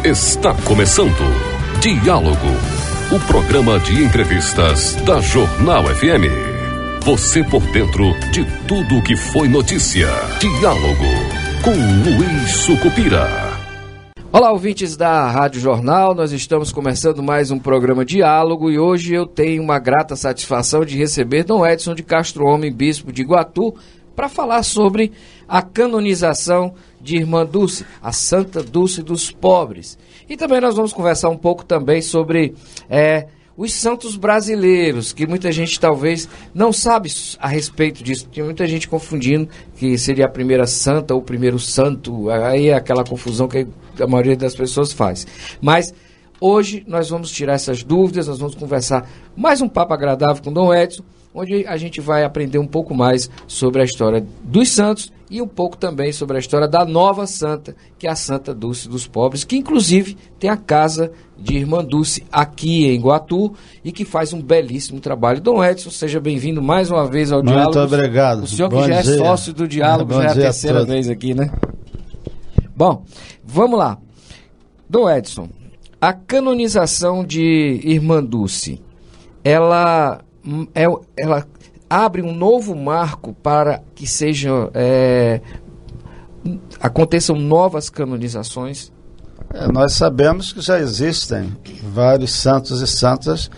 Está começando Diálogo, o programa de entrevistas da Jornal FM. Você por dentro de tudo o que foi notícia. Diálogo com Luiz Sucupira. Olá, ouvintes da Rádio Jornal, nós estamos começando mais um programa Diálogo e hoje eu tenho uma grata satisfação de receber Dom Edson de Castro Homem, bispo de Iguatu, para falar sobre a canonização de Irmã Dulce, a Santa Dulce dos Pobres. E também nós vamos conversar um pouco também sobre os santos brasileiros, que muita gente talvez não sabe a respeito disso. Tem muita gente confundindo que seria a primeira santa ou o primeiro santo, aí é aquela confusão que a maioria das pessoas faz. Mas hoje nós vamos tirar essas dúvidas, nós vamos conversar mais um papo agradável com Dom Edson, onde a gente vai aprender um pouco mais sobre a história dos santos e um pouco também sobre a história da nova santa, que é a Santa Dulce dos Pobres, que inclusive tem a casa de Irmã Dulce aqui em Iguatu e que faz um belíssimo trabalho. Dom Edson, seja bem-vindo mais uma vez ao Diálogo. Muito obrigado. O senhor que já é sócio do Diálogo, já é a terceira vez aqui, né? Bom, vamos lá. Dom Edson, a canonização de Irmã Dulce, ela abre um novo marco para que aconteçam novas canonizações? Nós sabemos que já existem vários santos e santas,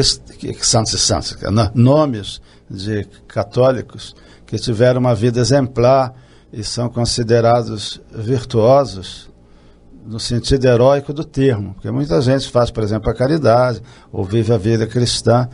nomes de católicos que tiveram uma vida exemplar e são considerados virtuosos no sentido heróico do termo, porque muita gente faz, por exemplo, a caridade ou vive a vida cristã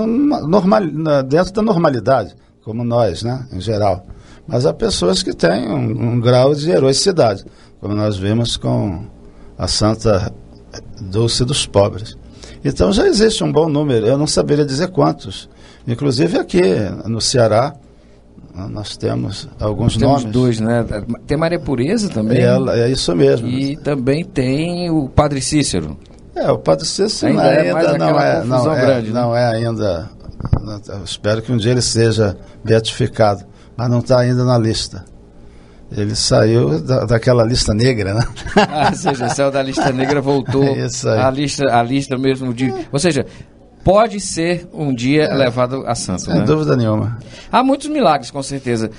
dentro da normalidade, como nós, né, em geral. Mas há pessoas que têm um grau de heroicidade, como nós vimos com a Santa Dulce dos Pobres. Então já existe um bom número, eu não saberia dizer quantos. Inclusive aqui no Ceará, nós temos alguns nomes. Temos dois, né? Tem Maria Pureza também. É isso mesmo. E também tem o Padre Cícero. O Padre Cícero não é ainda. Espero que um dia ele seja beatificado, mas não está ainda na lista. Ele saiu daquela lista negra, né? Ou seja, saiu da lista negra, voltou à lista mesmo de... Ou seja, pode ser um dia levado a santo, sem dúvida nenhuma. Há muitos milagres, com certeza.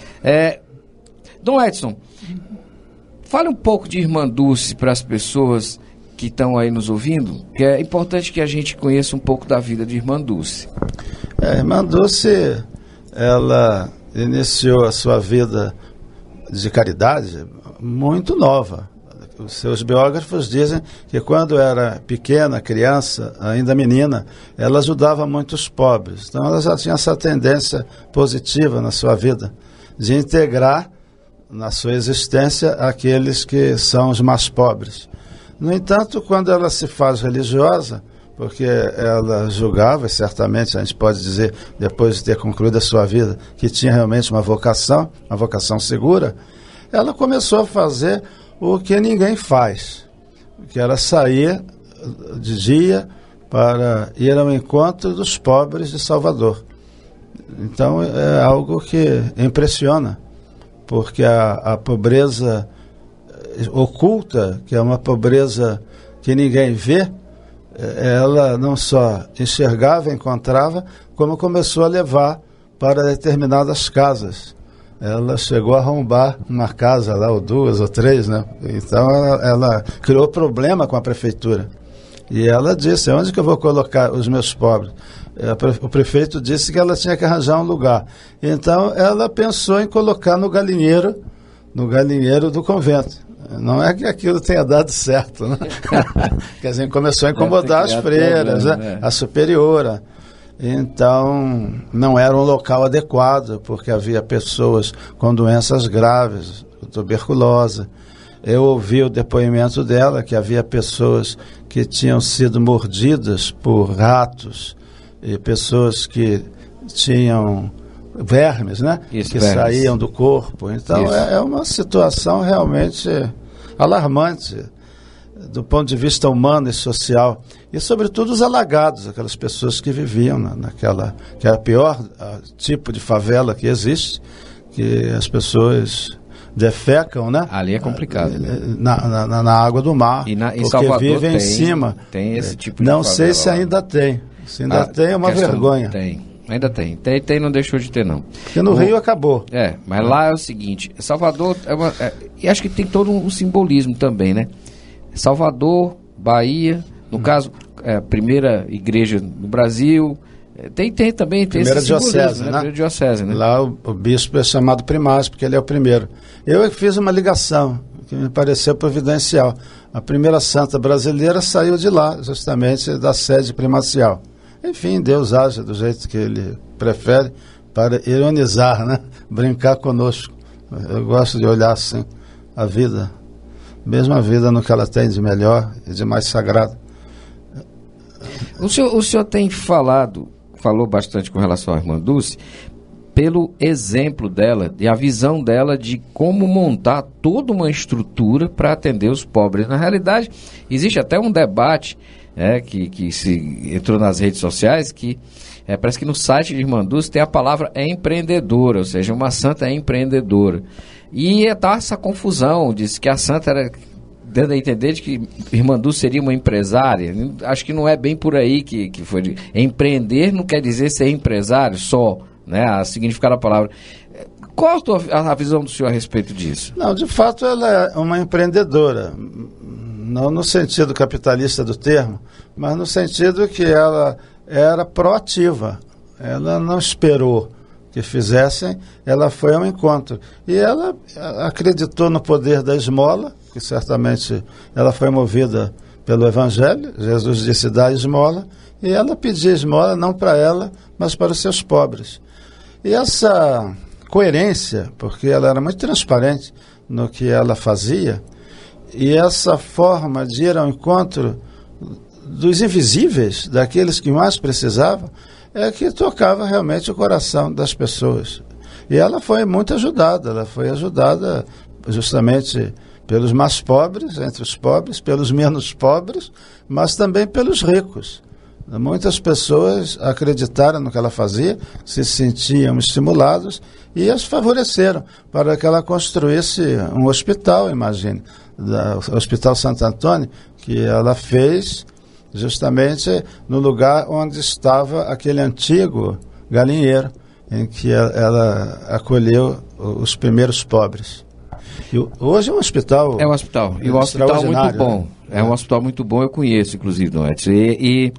Dom Edson, fale um pouco de Irmã Dulce para as pessoas que estão aí nos ouvindo, que é importante que a gente conheça um pouco da vida de Irmã Dulce. Irmã Dulce, ela iniciou a sua vida de caridade muito nova. Os seus biógrafos dizem que quando era pequena, criança, ainda menina, ela ajudava muito os pobres. Então ela já tinha essa tendência positiva na sua vida, de integrar na sua existência aqueles que são os mais pobres. No entanto, quando ela se faz religiosa, porque ela julgava, e certamente a gente pode dizer, depois de ter concluído a sua vida, que tinha realmente uma vocação segura, ela começou a fazer o que ninguém faz, que era sair de dia para ir ao encontro dos pobres de Salvador. Então é algo que impressiona, porque a pobreza oculta, que é uma pobreza que ninguém vê, ela não só enxergava, encontrava, como começou a levar para determinadas casas. Ela chegou a arrombar uma casa lá, ou duas, ou três, né? Então ela criou problema com a prefeitura. E ela disse, onde que eu vou colocar os meus pobres? O prefeito disse que ela tinha que arranjar um lugar. Então ela pensou em colocar no galinheiro do convento. Não é que aquilo tenha dado certo, né? Quer dizer, começou a incomodar as freiras, né? A superiora. Então, não era um local adequado, porque havia pessoas com doenças graves, tuberculose. Eu ouvi o depoimento dela, que havia pessoas que tinham sido mordidas por ratos, e pessoas que tinham vermes, né? Saíam do corpo. Então, é uma situação realmente alarmante do ponto de vista humano e social, e sobretudo os alagados, aquelas pessoas que viviam naquela, que é o pior tipo de favela que existe, que as pessoas defecam, né? Ali é complicado. Na água do mar, em porque Salvador vivem em cima. Tem esse tipo de Não sei favela se lá. ainda tem. Se ainda tem, é uma vergonha. Ainda tem, não deixou de ter, não. Porque no Rio acabou. Mas lá é o seguinte, Salvador e acho que tem todo um simbolismo também, né? Salvador, Bahia, no caso, a primeira igreja no Brasil, tem também primeira esse diocese, né? Primeira diocese, né? Lá o bispo é chamado primaz, porque ele é o primeiro. Eu fiz uma ligação que me pareceu providencial. A primeira santa brasileira saiu de lá, justamente da sede primacial. Enfim, Deus age do jeito que ele prefere para ironizar, né? Brincar conosco. Eu gosto de olhar assim a vida, mesmo a vida no que ela tem de melhor e de mais sagrado. O senhor tem falou bastante com relação à irmã Dulce, pelo exemplo dela e a visão dela de como montar toda uma estrutura para atender os pobres. Na realidade, existe até um debate que se entrou nas redes sociais, que parece que no site de irmã Dulce tem a palavra empreendedora, ou seja, uma santa é empreendedora. E tá essa confusão, disse que a santa era, dando a entender de que irmã Dulce seria uma empresária. Acho que não é bem por aí que foi. Empreender não quer dizer ser empresário só, né? A significar a palavra. Qual a visão do senhor a respeito disso? Não, de fato ela é uma empreendedora, não no sentido capitalista do termo, mas no sentido que ela era proativa. Ela não esperou que fizessem, ela foi ao encontro. E ela acreditou no poder da esmola, que certamente ela foi movida pelo Evangelho. Jesus disse: dá esmola, e ela pedia esmola não para ela, mas para os seus pobres. E essa coerência, porque ela era muito transparente no que ela fazia, e essa forma de ir ao encontro dos invisíveis, daqueles que mais precisavam, é que tocava realmente o coração das pessoas. E ela foi muito ajudada, justamente pelos mais pobres, entre os pobres, pelos menos pobres, mas também pelos ricos. Muitas pessoas acreditaram no que ela fazia, se sentiam estimulados e as favoreceram para que ela construísse um hospital, imagine, o Hospital Santo Antônio, que ela fez justamente no lugar onde estava aquele antigo galinheiro, em que ela acolheu os primeiros pobres. E hoje é um hospital. É um hospital. E um hospital muito bom. Né? É um hospital muito bom, eu conheço, inclusive, Dom Edson. E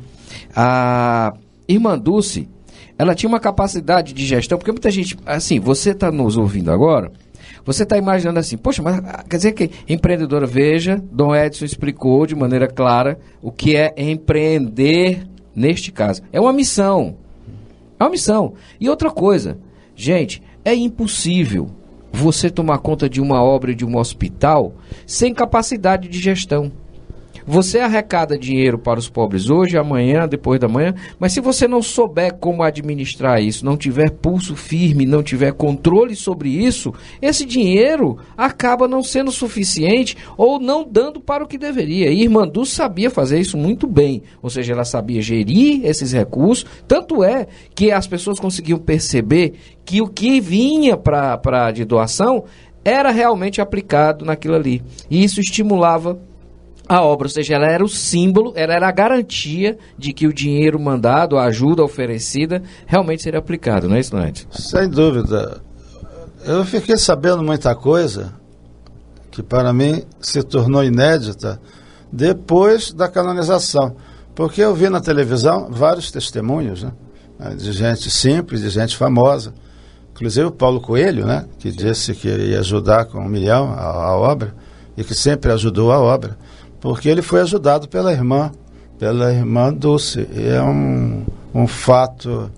a irmã Dulce, ela tinha uma capacidade de gestão, porque muita gente, assim, você está nos ouvindo agora, você está imaginando assim, poxa, mas quer dizer que empreendedora, veja, Dom Edson explicou de maneira clara o que é empreender neste caso. É uma missão. É uma missão. E outra coisa, gente, é impossível você tomar conta de uma obra e de um hospital sem capacidade de gestão. Você arrecada dinheiro para os pobres hoje, amanhã, depois da manhã, mas se você não souber como administrar isso, não tiver pulso firme, não tiver controle sobre isso, esse dinheiro acaba não sendo suficiente ou não dando para o que deveria. E irmã Dulce sabia fazer isso muito bem, ou seja, ela sabia gerir esses recursos, tanto é que as pessoas conseguiam perceber que o que vinha de doação era realmente aplicado naquilo ali. E isso estimulava a obra, ou seja, ela era o símbolo, ela era a garantia de que o dinheiro mandado, a ajuda oferecida, realmente seria aplicado, não é isso, Edson? Sem dúvida. Eu fiquei sabendo muita coisa que para mim se tornou inédita depois da canonização, porque eu vi na televisão vários testemunhos, né, de gente simples, de gente famosa, inclusive o Paulo Coelho, né, que disse que ia ajudar com 1 milhão a obra, e que sempre ajudou a obra, porque ele foi ajudado pela irmã Dulce. E é um fato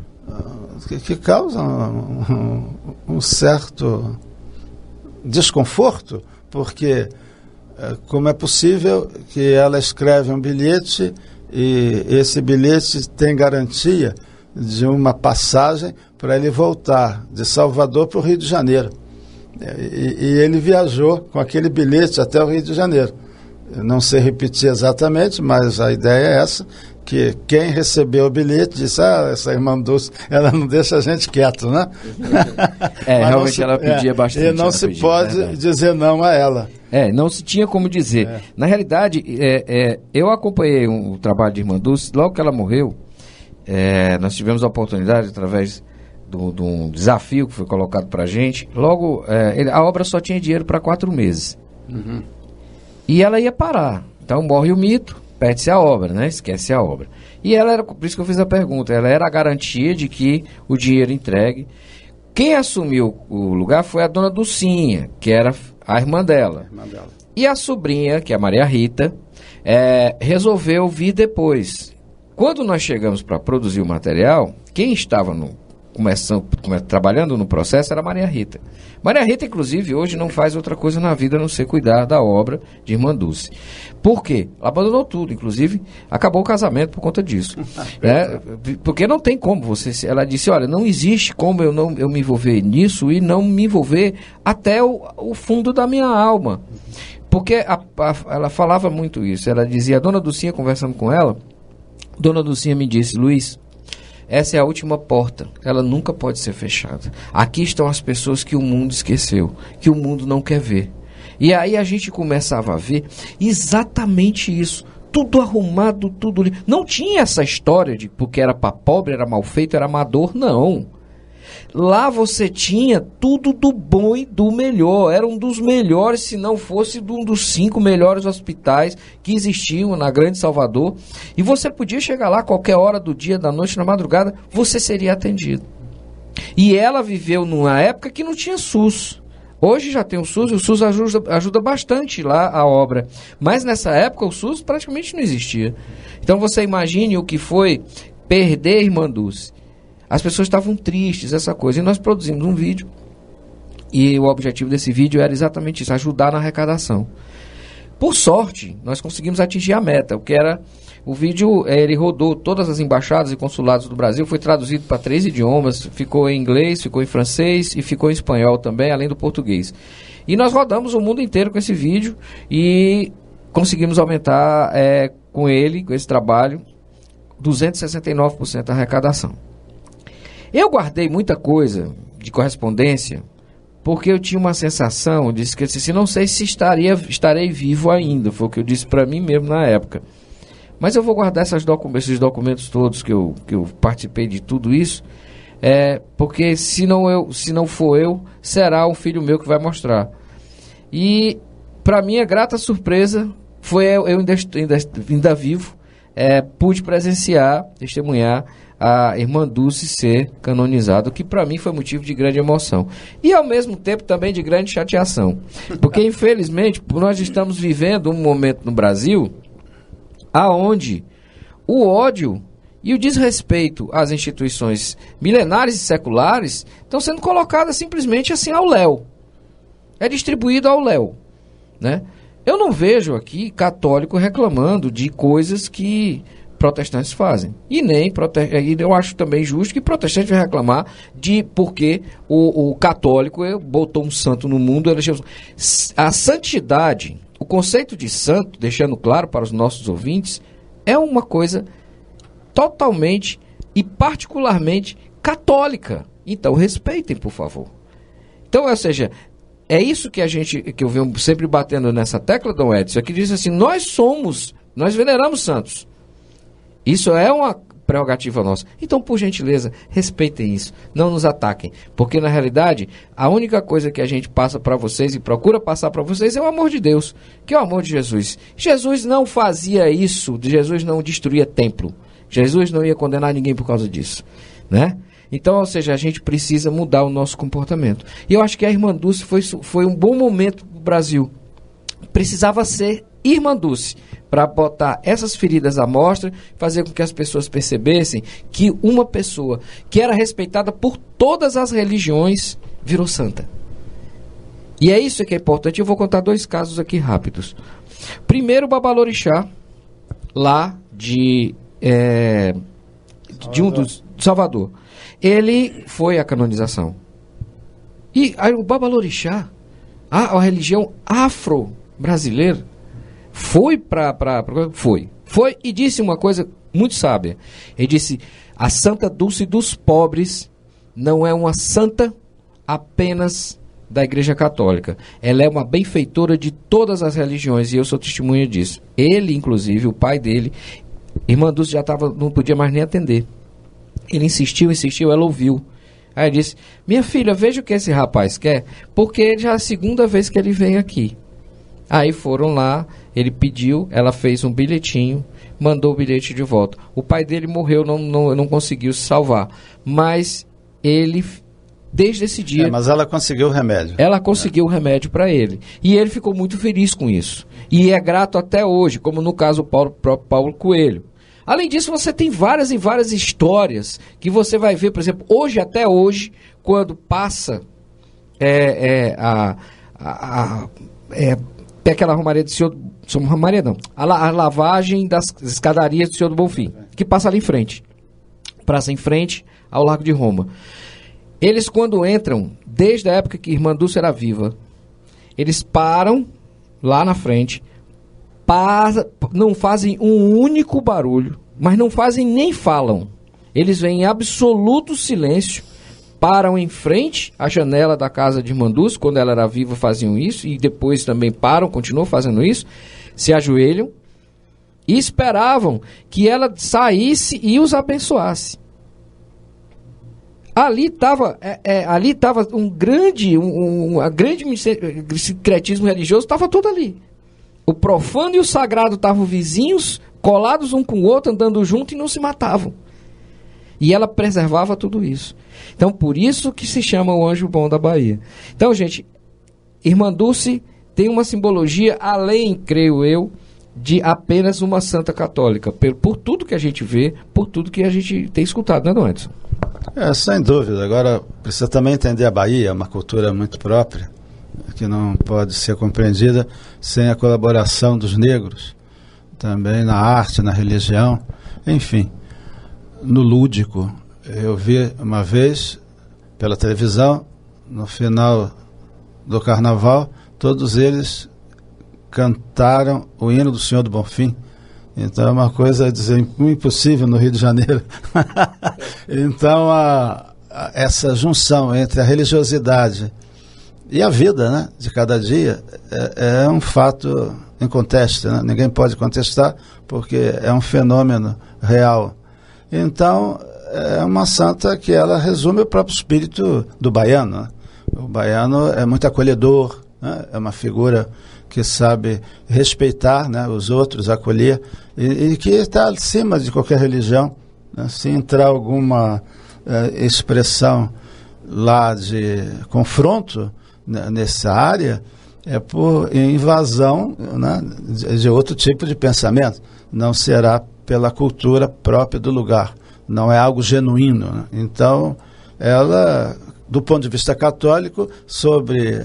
que causa um certo desconforto, porque como é possível que ela escreve um bilhete e esse bilhete tem garantia de uma passagem para ele voltar de Salvador para o Rio de Janeiro. E ele viajou com aquele bilhete até o Rio de Janeiro. Não sei repetir exatamente, mas a ideia é essa, que quem recebeu o bilhete disse, essa irmã Dulce, ela não deixa a gente quieto, né? Realmente ela pedia bastante. E não se pode dizer não a ela. Não se tinha como dizer. Na realidade, eu acompanhei o trabalho de irmã Dulce, logo que ela morreu, nós tivemos a oportunidade, através de um desafio que foi colocado para a gente, logo, a obra só tinha dinheiro para 4 meses. Uhum. E ela ia parar. Então morre o mito, perde-se a obra, né? Esquece a obra. E ela era, por isso que eu fiz a pergunta, ela era a garantia de que o dinheiro entregue. Quem assumiu o lugar foi a dona Dulcinha, que era a irmã dela. E a sobrinha, que é a Maria Rita, resolveu vir depois. Quando nós chegamos para produzir o material, quem estava trabalhando no processo era a Maria Rita. Maria Rita, inclusive, hoje não faz outra coisa na vida a não ser cuidar da obra de irmã Dulce. Por quê? Ela abandonou tudo, inclusive acabou o casamento por conta disso. Porque não tem como você... Ela disse, olha, não existe como eu me envolver nisso e não me envolver até o fundo da minha alma. Porque ela falava muito isso. Ela dizia, a dona Dulcinha, conversando com ela, dona Dulcinha me disse, Luiz, essa é a última porta, ela nunca pode ser fechada. Aqui estão as pessoas que o mundo esqueceu, que o mundo não quer ver. E aí a gente começava a ver exatamente isso, tudo arrumado, tudo... Não tinha essa história de porque era para pobre, era mal feito, era amador, não. Lá você tinha tudo do bom e do melhor. Era um dos melhores, se não fosse um dos 5 melhores hospitais que existiam na Grande Salvador. E você podia chegar lá a qualquer hora do dia, da noite, na madrugada, você seria atendido. E ela viveu numa época que não tinha SUS. Hoje já tem o SUS, e o SUS ajuda bastante lá a obra. Mas nessa época o SUS praticamente não existia. Então você imagine o que foi perder a irmã Dulce. As pessoas estavam tristes, essa coisa. E nós produzimos um vídeo. E o objetivo desse vídeo era exatamente isso, ajudar na arrecadação. Por sorte, nós conseguimos atingir a meta. O que era... O vídeo, ele rodou todas as embaixadas e consulados do Brasil, foi traduzido para 3 idiomas, ficou em inglês, ficou em francês e ficou em espanhol também, além do português. E nós rodamos o mundo inteiro com esse vídeo e conseguimos aumentar com esse trabalho, 269% a arrecadação. Eu guardei muita coisa de correspondência porque eu tinha uma sensação, disse que assim, não sei se estarei vivo ainda, foi o que eu disse para mim mesmo na época. Mas eu vou guardar esses documentos todos que eu participei de tudo isso, porque se não for eu, será um filho meu que vai mostrar. E para minha grata surpresa, foi eu ainda vivo, pude presenciar, testemunhar a irmã Dulce ser canonizada, o que para mim foi motivo de grande emoção. E ao mesmo tempo também de grande chateação. Porque infelizmente nós estamos vivendo um momento no Brasil aonde o ódio e o desrespeito às instituições milenares e seculares estão sendo colocadas simplesmente assim ao léu. É distribuído ao léu, né? Eu não vejo aqui católico reclamando de coisas que protestantes fazem. E eu acho também justo que protestante vai reclamar de porque o católico botou um santo no mundo. A santidade, o conceito de santo, deixando claro para os nossos ouvintes, é uma coisa totalmente e particularmente católica. Então respeitem, por favor. Então, ou seja, é isso que eu venho sempre batendo nessa tecla, Dom Edson, que diz assim, nós veneramos santos. Isso é uma prerrogativa nossa. Então, por gentileza, respeitem isso. Não nos ataquem. Porque, na realidade, a única coisa que a gente passa para vocês e procura passar para vocês é o amor de Deus, que é o amor de Jesus. Jesus não fazia isso. Jesus não destruía templo. Jesus não ia condenar ninguém por causa disso, né? Então, ou seja, a gente precisa mudar o nosso comportamento. E eu acho que a irmã Dulce foi um bom momento para o Brasil. Precisava ser irmã Dulce para botar essas feridas à mostra, fazer com que as pessoas percebessem que uma pessoa que era respeitada por todas as religiões virou santa. E é isso que é importante. Eu vou contar 2 casos aqui rápidos. Primeiro, o Babalorixá, lá de Salvador. Ele foi à canonização. E aí, o Babalorixá, a religião afro-brasileira, foi e disse uma coisa muito sábia. Ele disse: a Santa Dulce dos pobres não é uma santa apenas da Igreja Católica. Ela é uma benfeitora de todas as religiões, e eu sou testemunha disso. Ele, inclusive, o pai dele, irmã Dulce já não podia mais nem atender. Ele insistiu, ela ouviu. Aí ele disse: minha filha, veja o que esse rapaz quer, porque já é a segunda vez que ele vem aqui. Aí foram lá, ele pediu, ela fez um bilhetinho, mandou o bilhete de volta. O pai dele morreu, não conseguiu se salvar. Mas ele, desde esse dia... mas ela conseguiu o remédio. Ela conseguiu o remédio para ele. E ele ficou muito feliz com isso. E é grato até hoje, como no caso do próprio Paulo Coelho. Além disso, você tem várias e várias histórias que você vai ver, por exemplo, até hoje, quando passa aquela romaria do Senhor... Romaria não. A lavagem das escadarias do Senhor do Bonfim, que passa ali em frente. Praça em frente ao Largo de Roma. Eles, quando entram, desde a época que a irmã Dulce era viva, eles param lá na frente, não fazem um único barulho, mas não fazem nem falam. Eles vêm em absoluto silêncio, param em frente à janela da casa de irmã Dulce, quando ela era viva faziam isso, e depois também param, continuam fazendo isso, se ajoelham e esperavam que ela saísse e os abençoasse. Ali estava um grande sincretismo religioso, estava tudo ali. O profano e o sagrado estavam vizinhos, colados um com o outro, andando junto e não se matavam. E ela preservava tudo isso. Então, por isso que se chama o anjo bom da Bahia. Então, gente, irmã Dulce tem uma simbologia além, creio eu, de apenas uma santa católica. Por tudo que a gente vê, por tudo que a gente tem escutado, né, Dom Edson? Sem dúvida. Agora, precisa também entender a Bahia, uma cultura muito própria, que não pode ser compreendida sem a colaboração dos negros, também na arte, na religião, enfim, no lúdico. Eu vi uma vez, pela televisão, no final do carnaval, todos eles cantaram o hino do Senhor do Bonfim. Então é uma coisa a dizer impossível no Rio de Janeiro. Então essa junção entre a religiosidade e a vida, né, de cada dia é um fato inconteste, né? Ninguém pode contestar, porque é um fenômeno real. Então é uma santa que ela resume o próprio espírito do baiano, né? O baiano é muito acolhedor, né? É uma figura que sabe respeitar, né, os outros, acolher, e que está acima de qualquer religião, né? Se entrar alguma expressão lá de confronto, né, nessa área, é por invasão, né, de outro tipo de pensamento. Não será pela cultura própria do lugar. Não é algo genuíno, né? Então, ela, do ponto de vista católico, soube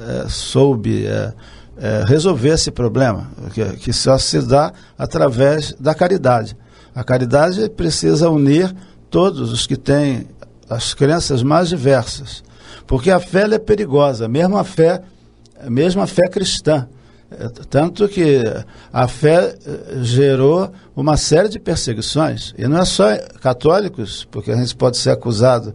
resolver esse problema, que só se dá através da caridade. A caridade precisa unir todos os que têm as crenças mais diversas, porque a fé é perigosa, mesmo a fé cristã. Tanto que a fé gerou uma série de perseguições, e não é só católicos, porque a gente pode ser acusado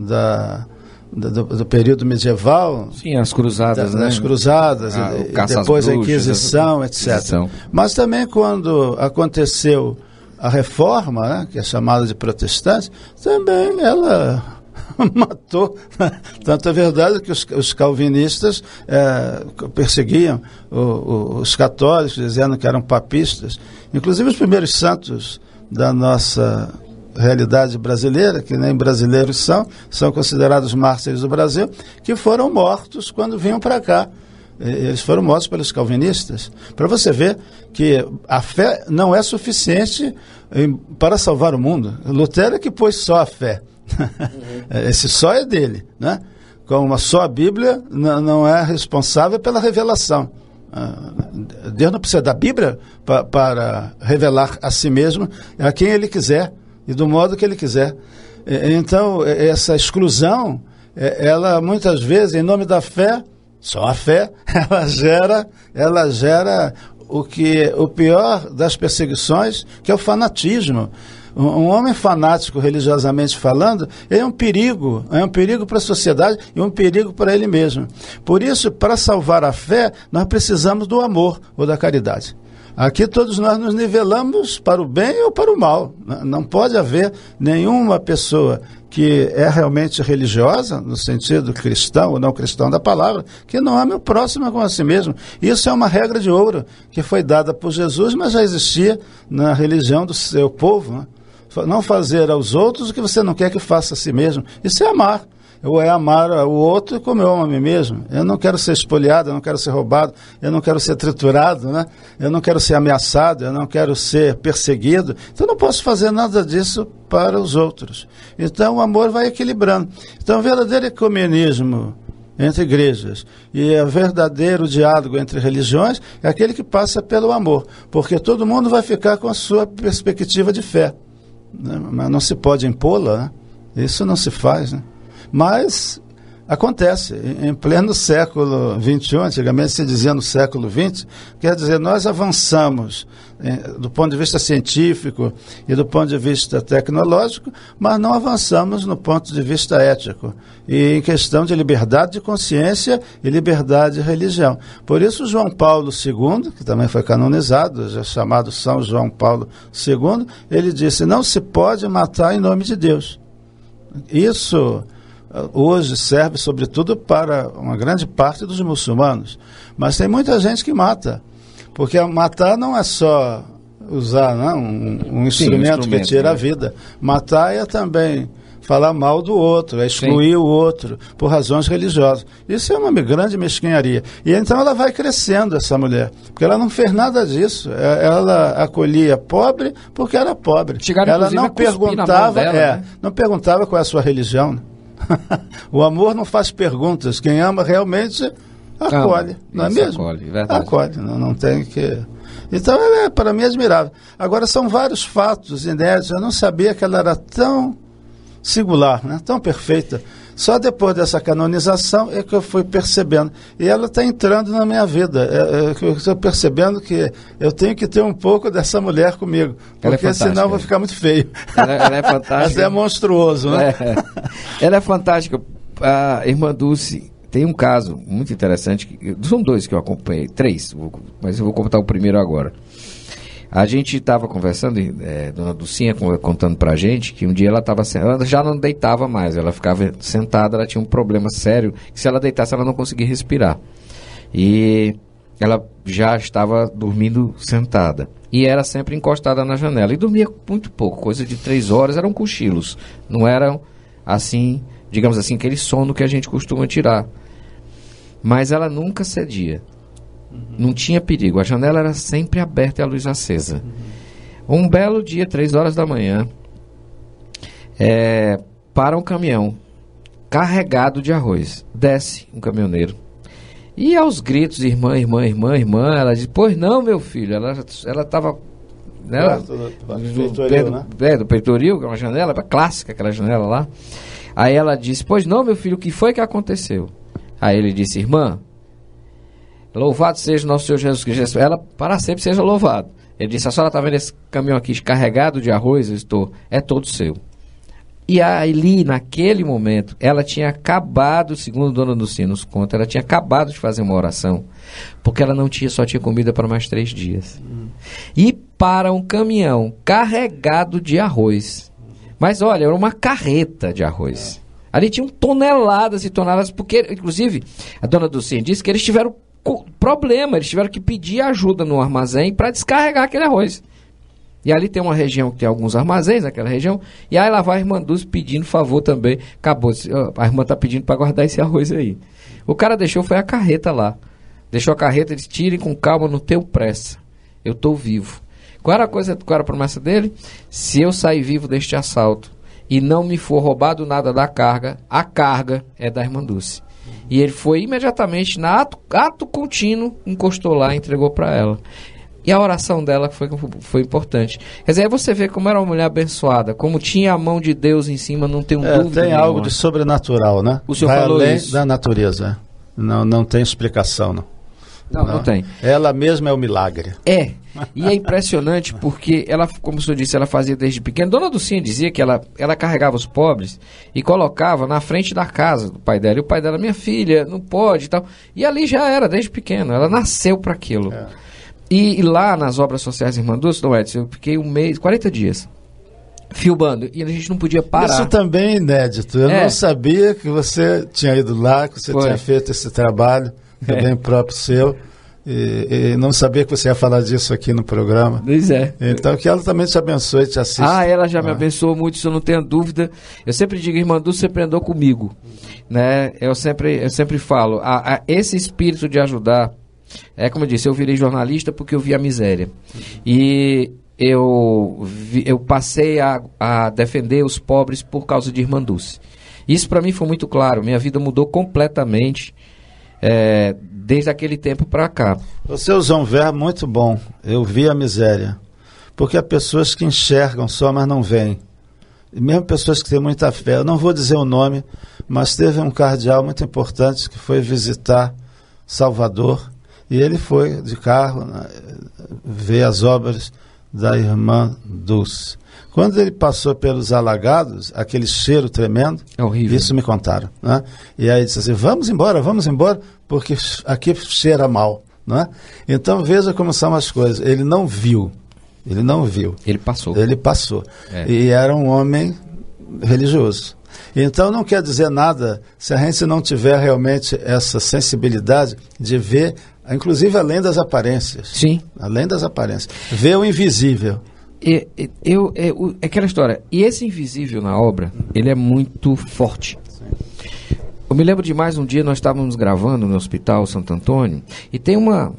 do período medieval. Sim, as cruzadas, né? As cruzadas, depois a Inquisição, etc. Mas também quando aconteceu a reforma, né, que é chamada de protestante, também ela matou. Tanto é verdade que os calvinistas perseguiam os católicos, dizendo que eram papistas. Inclusive os primeiros santos da nossa realidade brasileira, que nem brasileiros são considerados mártires do Brasil, que foram mortos quando vinham para cá. Eles foram mortos pelos calvinistas. Para você ver que a fé não é suficiente para salvar o mundo. Lutero é que pôs só a fé. Esse só é dele, né? Como só a Bíblia não é responsável pela revelação. Deus não precisa da Bíblia para revelar a si mesmo a quem ele quiser e do modo que ele quiser. Então, essa exclusão, ela muitas vezes, em nome da fé, só a fé, ela gera o pior das perseguições, que é o fanatismo. Um homem fanático, religiosamente falando, é um perigo para a sociedade e um perigo para ele mesmo. Por isso, para salvar a fé, nós precisamos do amor ou da caridade. Aqui todos nós nos nivelamos para o bem ou para o mal. Não pode haver nenhuma pessoa que é realmente religiosa, no sentido cristão ou não cristão da palavra, que não ame o próximo como a si mesmo. Isso é uma regra de ouro que foi dada por Jesus, mas já existia na religião do seu povo, né? Não fazer aos outros o que você não quer que faça a si mesmo. Isso é amar. Ou é amar o outro como eu amo a mim mesmo. Eu não quero ser espoliado, eu não quero ser roubado, eu não quero ser triturado, né? Eu não quero ser ameaçado, eu não quero ser perseguido. Então não posso fazer nada disso para os outros. Então o amor vai equilibrando. Então o verdadeiro ecumenismo entre igrejas e o verdadeiro diálogo entre religiões é aquele que passa pelo amor. Porque todo mundo vai ficar com a sua perspectiva de fé. Mas não se pode impô-la, né? Isso não se faz, né? Mas acontece, em pleno século XXI, antigamente se dizia no século XX, quer dizer, nós avançamos do ponto de vista científico e do ponto de vista tecnológico, mas não avançamos no ponto de vista ético e em questão de liberdade de consciência e liberdade de religião. Por isso João Paulo II, que também foi canonizado, já chamado São João Paulo II, ele disse, não se pode matar em nome de Deus. Isso hoje serve sobretudo para uma grande parte dos muçulmanos, mas tem muita gente que mata, porque matar não é só usar, né, um instrumento que tira a vida. Matar é também falar mal do outro, é excluir o outro por razões religiosas. Isso é uma grande mesquinharia. E então ela vai crescendo, essa mulher, porque ela não fez nada disso. Ela acolhia pobre porque era pobre. Ela não perguntava, né? Não perguntava qual é a sua religião. O amor não faz perguntas. Quem ama realmente acolhe, não é mesmo? Acolhe, verdade. Acolhe, não tem que... Então, para mim, é admirável. Agora, são vários fatos inéditos. Eu não sabia que ela era tão singular, né? Tão perfeita. Só depois dessa canonização é que eu fui percebendo. E ela está entrando na minha vida. Eu estou percebendo que eu tenho que ter um pouco dessa mulher comigo. Porque senão eu vou ficar muito feio. Ela é fantástica. Ela é monstruoso, né? Ela é fantástica. A irmã Dulce tem um caso muito interessante. São dois que eu acompanhei. 3, mas eu vou contar o primeiro agora. A gente estava conversando, dona Dulcinha contando pra gente que um dia ela já não deitava mais, ela ficava sentada, ela tinha um problema sério, que se ela deitasse ela não conseguia respirar. E ela já estava dormindo sentada. E era sempre encostada na janela. E dormia muito pouco, coisa de 3 horas, eram cochilos. Não eram, assim, digamos assim, aquele sono que a gente costuma tirar. Mas ela nunca cedia. Não tinha perigo, a janela era sempre aberta e a luz acesa. Um belo dia, 3 horas da manhã, para um caminhão carregado de arroz. Desce um caminhoneiro. E aos gritos, irmã, ela diz, pois não, meu filho. Ela estava... do peitoril, que é uma janela clássica, aquela janela lá. Aí ela disse, pois não, meu filho, o que foi que aconteceu? Aí ele disse, irmã, louvado seja nosso Senhor Jesus Cristo. Ela para sempre seja louvado. Ele disse, a senhora está vendo esse caminhão aqui carregado de arroz? Eu estou, é todo seu. E ali, naquele momento, ela tinha acabado, segundo Dona Dulcinha nos conta, ela tinha acabado de fazer uma oração, porque ela só tinha comida para mais 3 dias. E para um caminhão carregado de arroz. Mas olha, era uma carreta de arroz. Ali tinham toneladas e toneladas, porque, inclusive, a Dona Dulcinha disse que eles tiveram problema, eles tiveram que pedir ajuda no armazém para descarregar aquele arroz. E ali tem uma região que tem alguns armazéns naquela região, e aí lá vai a irmã Dulce pedindo favor também. Acabou, a irmã está pedindo para guardar esse arroz aí. O cara foi a carreta lá. Deixou a carreta, disse, tirem com calma, não tenho pressa. Eu estou vivo. Qual era a promessa dele? Se eu sair vivo deste assalto e não me for roubado nada da carga, a carga é da irmã Dulce. E ele foi imediatamente, ato contínuo, encostou lá e entregou para ela. E a oração dela foi importante. Quer dizer, aí você vê como era uma mulher abençoada, como tinha a mão de Deus em cima, não tenho dúvida tem nenhuma. Algo de sobrenatural, né? O senhor vai falou além isso. da natureza. Não tem explicação, não. Não tem. Ela mesma é o milagre. E é impressionante porque ela, como o senhor disse, ela fazia desde pequena. Dona Dulcinha dizia que ela carregava os pobres e colocava na frente da casa do pai dela. E o pai dela, minha filha, não pode e tal. E ali já era, desde pequena. Ela nasceu para aquilo. E lá nas obras sociais Irmã Dulce, Dom Edson, eu fiquei 40 dias filmando, e a gente não podia parar. Isso também é inédito. Eu não sabia que você tinha ido lá, que você tinha feito esse trabalho, que é bem próprio seu, e não sabia que você ia falar disso aqui no programa. Pois é. Então, que ela também te abençoe e te assista. Ela já me abençoou muito, isso eu não tenho dúvida. Eu sempre digo, Irmã Dulce sempre andou comigo. Né? Eu sempre falo, esse espírito de ajudar, como eu disse, eu virei jornalista porque eu vi a miséria. E eu passei a defender os pobres por causa de Irmã Dulce. Isso para mim foi muito claro. Minha vida mudou completamente desde aquele tempo para cá. Você usou um verbo muito bom. Eu vi a miséria. Porque há pessoas que enxergam só, mas não veem. E mesmo pessoas que têm muita fé. Eu não vou dizer o nome, mas teve um cardeal muito importante que foi visitar Salvador. E ele foi de carro ver as obras da Irmã Dulce. Quando ele passou pelos alagados, aquele cheiro tremendo, é horrível. Isso me contaram, né? E aí disse assim, vamos embora, porque aqui cheira mal, né? Então veja como são as coisas. Ele não viu. Ele passou. E era um homem religioso. Então não quer dizer nada se a gente não tiver realmente essa sensibilidade de ver, inclusive além das aparências. Sim. Além das aparências. Ver o invisível. É aquela história. E esse invisível na obra, ele é muito forte. Sim. Eu me lembro de mais um dia, nós estávamos gravando no Hospital Santo Antônio, e tem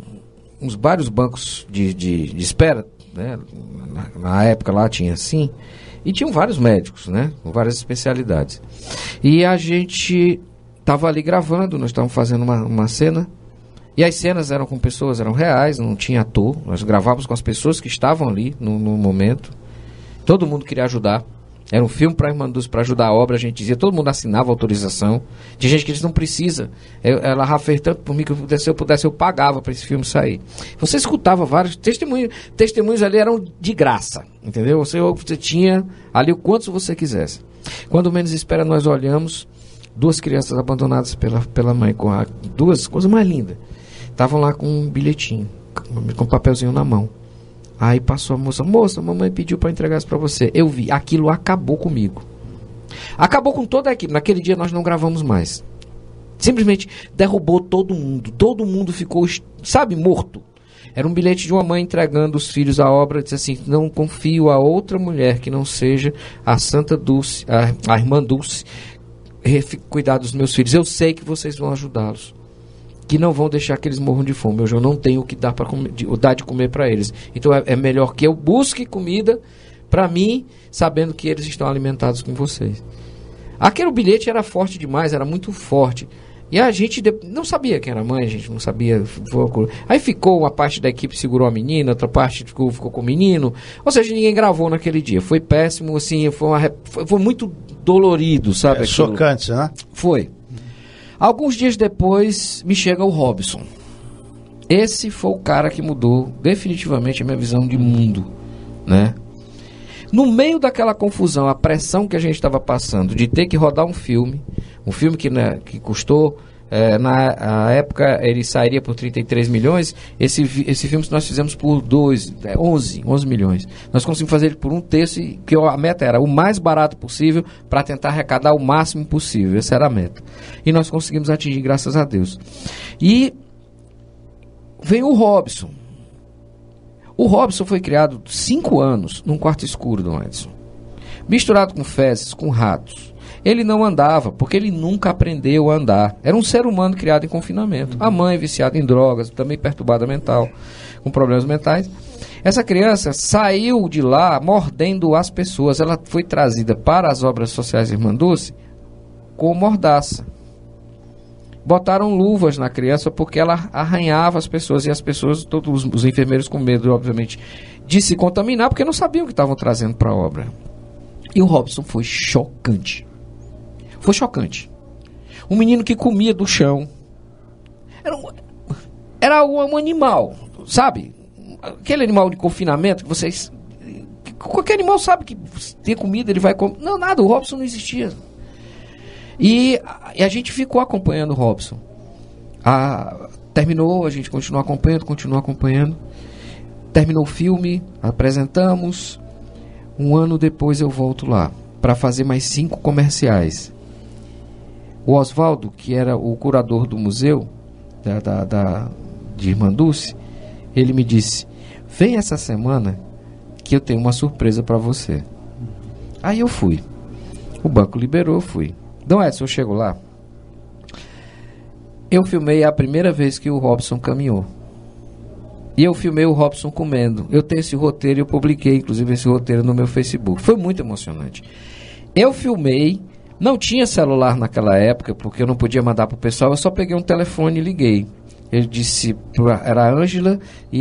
vários bancos de espera, né? Na época lá tinha assim, e tinham vários médicos, né? Com várias especialidades. E a gente estava ali gravando, nós estávamos fazendo uma cena, e as cenas eram com pessoas, eram reais, não tinha ator. Nós gravávamos com as pessoas que estavam ali no momento. Todo mundo queria ajudar. Era um filme para a Irmã Dulce, para ajudar a obra, a gente dizia, todo mundo assinava autorização. Tinha gente que disse, não precisa. Ela já fez tanto por mim que se eu pudesse, eu pagava para esse filme sair. Você escutava vários testemunhos ali eram de graça, entendeu? Você tinha ali o quanto você quisesse. Quando menos espera, nós olhamos 2 crianças abandonadas pela mãe, com duas coisas mais lindas. Estavam lá com um bilhetinho, com um papelzinho na mão. Aí passou a moça, a mamãe pediu para entregar isso para você. Eu vi, aquilo acabou comigo. Acabou com toda a equipe. Naquele dia nós não gravamos mais. Simplesmente derrubou todo mundo ficou, morto. Era um bilhete de uma mãe entregando os filhos à obra, disse assim, não confio a outra mulher que não seja a Santa Dulce, a Irmã Dulce, cuidar dos meus filhos. Eu sei que vocês vão ajudá-los, que não vão deixar que eles morram de fome. Hoje eu não tenho o que dar de comer para eles. Então é melhor que eu busque comida para mim, sabendo que eles estão alimentados com vocês. Aquele bilhete era forte demais, era muito forte. E a gente não sabia quem era a mãe, a gente não sabia. Aí ficou uma parte da equipe segurou a menina, outra parte ficou com o menino. Ou seja, ninguém gravou naquele dia. Foi péssimo, assim, foi muito dolorido, sabe? Chocante, né? Foi. Alguns dias depois me chega o Robson. Esse foi o cara que mudou definitivamente a minha visão de mundo, né? No meio daquela confusão, a pressão que a gente estava passando de ter que rodar um filme que custou, na época ele sairia por 33 milhões, esse filme nós fizemos por 11 milhões. Nós conseguimos fazer ele por 1/3, que a meta era o mais barato possível para tentar arrecadar o máximo possível. Essa era a meta. E nós conseguimos atingir, graças a Deus. E veio o Robson. O Robson foi criado 5 anos num quarto escuro, Dom Edson. Misturado com fezes, com ratos. Ele não andava, porque ele nunca aprendeu a andar. Era um ser humano criado em confinamento. A mãe viciada em drogas, também perturbada mental, com problemas mentais. Essa criança saiu de lá mordendo as pessoas. Ela foi trazida para as obras sociais Irmã Dulce com mordaça. Botaram luvas na criança porque ela arranhava as pessoas. E as pessoas, todos os enfermeiros com medo, obviamente, de se contaminar, porque não sabiam o que estavam trazendo para a obra. E o Robson foi chocante. Foi chocante. Um menino que comia do chão. era um animal, sabe? Aquele animal de confinamento que vocês... Qualquer animal sabe que tem comida, ele vai comer. Não, nada, o Robson não existia. E a gente ficou acompanhando o Robson. Terminou, a gente continuou acompanhando. Terminou o filme, apresentamos. Um ano depois eu volto lá para fazer mais 5 comerciais. O Oswaldo, que era o curador do museu de Irmã Dulce, ele me disse: vem essa semana que eu tenho uma surpresa para você. Aí eu fui. O banco liberou, eu fui. Dom Edson, eu chego lá. Eu filmei a primeira vez que o Robson caminhou. E eu filmei o Robson comendo. Eu tenho esse roteiro e eu publiquei, inclusive, esse roteiro no meu Facebook. Foi muito emocionante. Eu filmei, não tinha celular naquela época, porque eu não podia mandar pro pessoal, eu só peguei um telefone e liguei. Eu disse, era a Ângela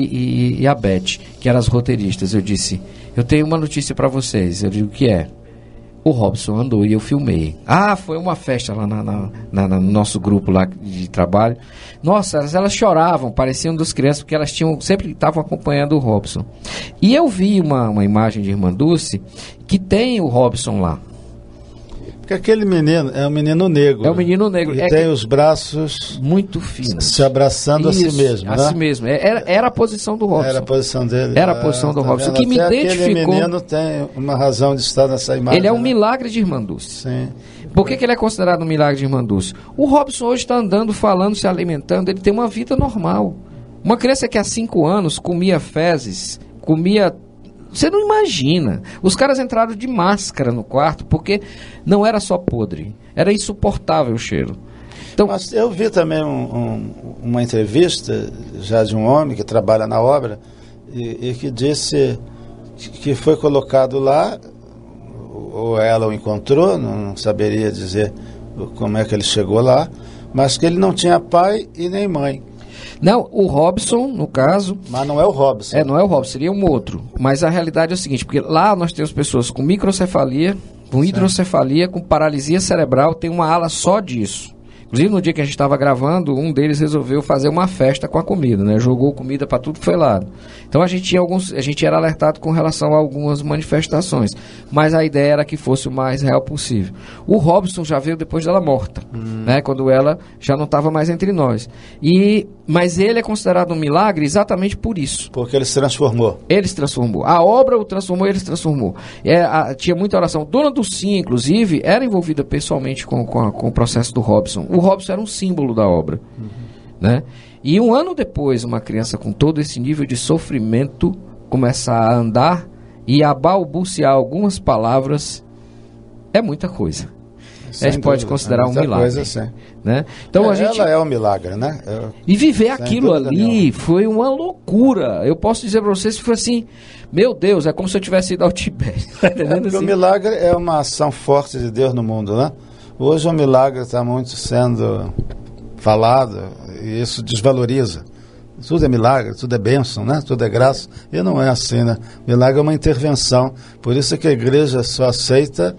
e a Beth, que eram as roteiristas. Eu disse, eu tenho uma notícia para vocês. Eu digo, o que é? O Robson andou e eu filmei. Foi uma festa lá no nosso grupo lá de trabalho. Nossa, elas choravam, pareciam das crianças, porque elas sempre estavam acompanhando o Robson. E eu vi uma imagem de Irmã Dulce que tem o Robson lá. Porque aquele menino é um menino negro. É um menino negro. E tem os braços muito finos, se abraçando a si mesmo. A si mesmo. Era a posição do Robson. Era a posição dele. Era a posição do Robson. O que me identificou. Aquele menino tem uma razão de estar nessa imagem. Ele é um milagre de Irmã Dulce. Sim. Por que ele é considerado um milagre de Irmã Dulce? O Robson hoje está andando, falando, se alimentando. Ele tem uma vida normal. Uma criança que há 5 anos comia fezes, comia... Você não imagina. Os caras entraram de máscara no quarto porque não era só podre, era insuportável o cheiro. Então, mas eu vi também uma entrevista já de um homem que trabalha na obra e que disse que foi colocado lá, ou ela o encontrou, não saberia dizer como é que ele chegou lá, mas que ele não tinha pai e nem mãe. Não, o Robson, no caso... Mas não é o Robson. Não é o Robson, seria um outro. Mas a realidade é o seguinte, porque lá nós temos pessoas com microcefalia, com hidrocefalia, com paralisia cerebral, tem uma ala só disso. Inclusive, no dia que a gente estava gravando, um deles resolveu fazer uma festa com a comida, né? Jogou comida para tudo que foi lado. Então, a gente era alertado com relação a algumas manifestações. Mas a ideia era que fosse o mais real possível. O Robson já veio depois dela morta, né? Quando ela já não estava mais entre nós. Mas ele é considerado um milagre exatamente por isso. Porque ele se transformou. Ele se transformou. A obra o transformou, ele se transformou. Tinha muita oração. Dona Dulcinha, inclusive, era envolvida pessoalmente com o processo do Robson. O Robson era um símbolo da obra. Né? E um ano depois, uma criança com todo esse nível de sofrimento começar a andar e a balbuciar algumas palavras, é muita coisa. A gente pode considerar um milagre. Coisa, sim. Né? Então, ela é um milagre, né? E viver aquilo ali foi uma loucura. Eu posso dizer para vocês que foi assim, meu Deus, é como se eu tivesse ido ao Tibete. Assim? O milagre é uma ação forte de Deus no mundo, né? Hoje o milagre está muito sendo falado e isso desvaloriza. Tudo é milagre, tudo é bênção, né? Tudo é graça. E não é assim, né? Milagre é uma intervenção. Por isso que a igreja só aceita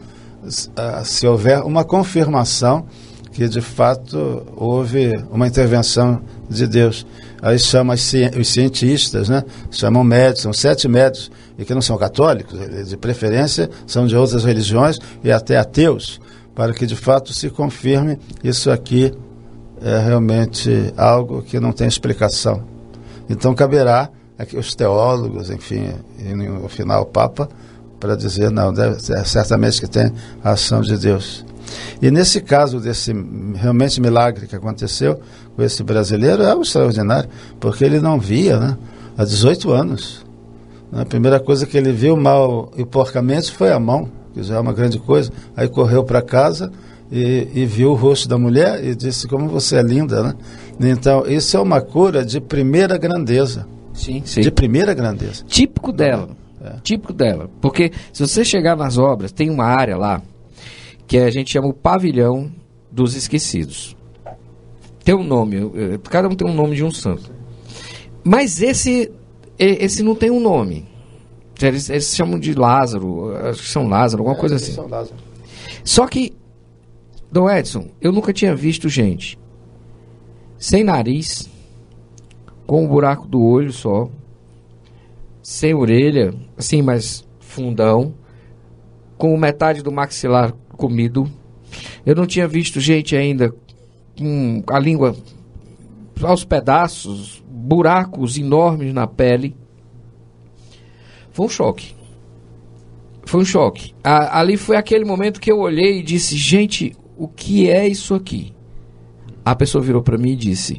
se houver uma confirmação que de fato houve uma intervenção de Deus. Aí chama os cientistas, né? Chamam médicos, são 7 médicos, e que não são católicos, de preferência são de outras religiões e até ateus, para que de fato se confirme isso aqui é realmente algo que não tem explicação. Então caberá aqui os teólogos, enfim, e no final o Papa, para dizer, não, certamente que tem a ação de Deus. E nesse caso desse realmente milagre que aconteceu com esse brasileiro, é algo extraordinário, porque ele não via, né, há 18 anos. A primeira coisa que ele viu mal e porcamente foi a mão, que já é uma grande coisa. Aí correu para casa e viu o rosto da mulher e disse, como você é linda, né? Então, isso é uma cura de primeira grandeza. Sim, sim. De primeira grandeza. Típico dela. Típico dela. Porque se você chegar nas obras, tem uma área lá que a gente chama o pavilhão dos esquecidos. Tem um nome, cada um tem um nome de um santo. Mas esse não tem um nome. Eles chamam de Lázaro, acho que São Lázaro, alguma coisa assim. São Lázaro. Só que, Dom Edson, eu nunca tinha visto gente sem nariz, com o buraco do olho só, sem orelha, assim, mais fundão, com metade do maxilar comido. Eu não tinha visto gente ainda com a língua aos pedaços, buracos enormes na pele. Foi um choque. Foi um choque. Ali foi aquele momento que eu olhei e disse, gente, o que é isso aqui? A pessoa virou para mim e disse,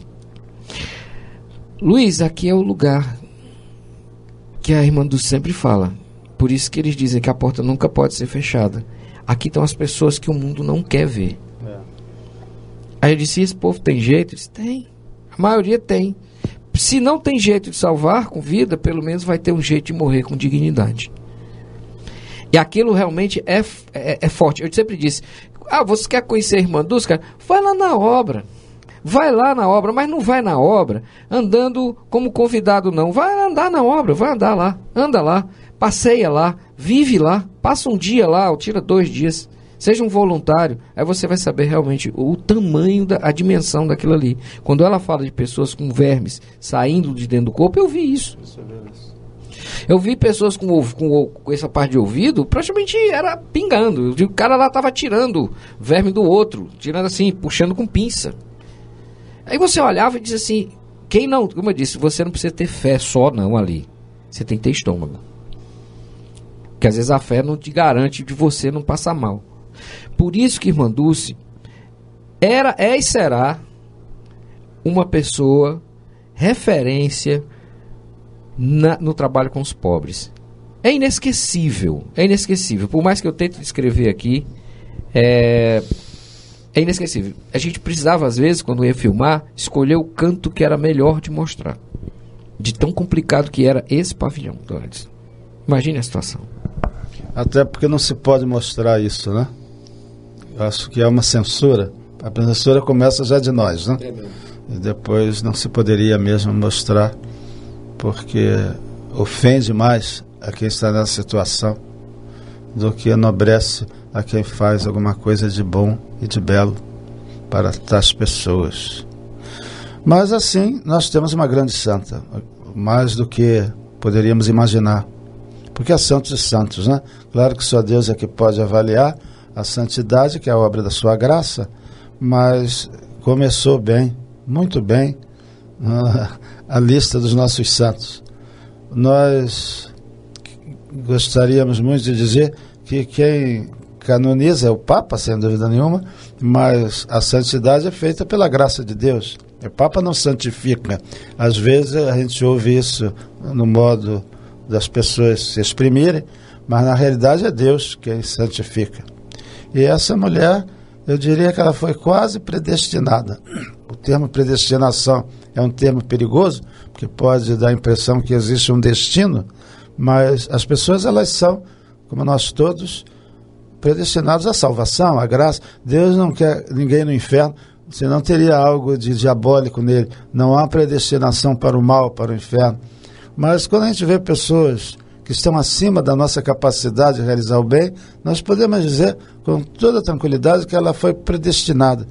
Luiz, aqui é o lugar que a irmã Dulce sempre fala. Por isso que eles dizem que a porta nunca pode ser fechada. Aqui estão as pessoas que o mundo não quer ver. Aí eu disse, esse povo tem jeito? Eu disse, tem. A maioria tem. Se não tem jeito de salvar com vida, pelo menos vai ter um jeito de morrer com dignidade. E aquilo realmente é forte. Eu sempre disse, você quer conhecer a irmã Dulce, cara? Vai lá na obra. Vai lá na obra, mas não vai na obra andando como convidado, não. Vai andar na obra, vai andar lá. Anda lá, passeia lá, vive lá, passa um dia lá, ou tira 2 dias. Seja um voluntário, aí você vai saber realmente o tamanho, a dimensão daquilo ali. Quando ela fala de pessoas com vermes saindo de dentro do corpo, eu vi isso. Eu vi pessoas com essa parte de ouvido, praticamente era pingando. O cara lá estava tirando verme do outro, tirando assim, puxando com pinça. Aí você olhava e dizia assim, como eu disse, você não precisa ter fé só não ali. Você tem que ter estômago. Porque às vezes a fé não te garante de você não passar mal. Por isso que irmã Dulce é e será uma pessoa referência no trabalho com os pobres. É inesquecível. Por mais que eu tente descrever aqui, é inesquecível. A gente precisava, às vezes, quando ia filmar, escolher o canto que era melhor de mostrar. De tão complicado que era esse pavilhão, Doris. Imagine a situação. Até porque não se pode mostrar isso, né? Eu acho que é uma censura. A censura começa já de nós, né? E depois não se poderia mesmo mostrar, porque ofende mais a quem está nessa situação do que enobrece a quem faz alguma coisa de bom e de belo para tais pessoas. Mas assim, nós temos uma grande santa, mais do que poderíamos imaginar, porque há santos e santos, né? Claro que só Deus é que pode avaliar a santidade, que é a obra da sua graça, mas começou bem, muito bem, a lista dos nossos santos. Nós gostaríamos muito de dizer que quem canoniza é o Papa, sem dúvida nenhuma, mas a santidade é feita pela graça de Deus. O Papa não santifica. Às vezes a gente ouve isso no modo das pessoas se exprimirem, mas na realidade é Deus quem santifica. E essa mulher, eu diria que ela foi quase predestinada. O termo predestinação é um termo perigoso, porque pode dar a impressão que existe um destino, mas as pessoas, elas são, como nós todos, predestinados à salvação, à graça. Deus não quer ninguém no inferno, senão teria algo de diabólico nele. Não há predestinação para o mal, para o inferno. Mas quando a gente vê pessoas que estão acima da nossa capacidade de realizar o bem, nós podemos dizer com toda tranquilidade que ela foi predestinada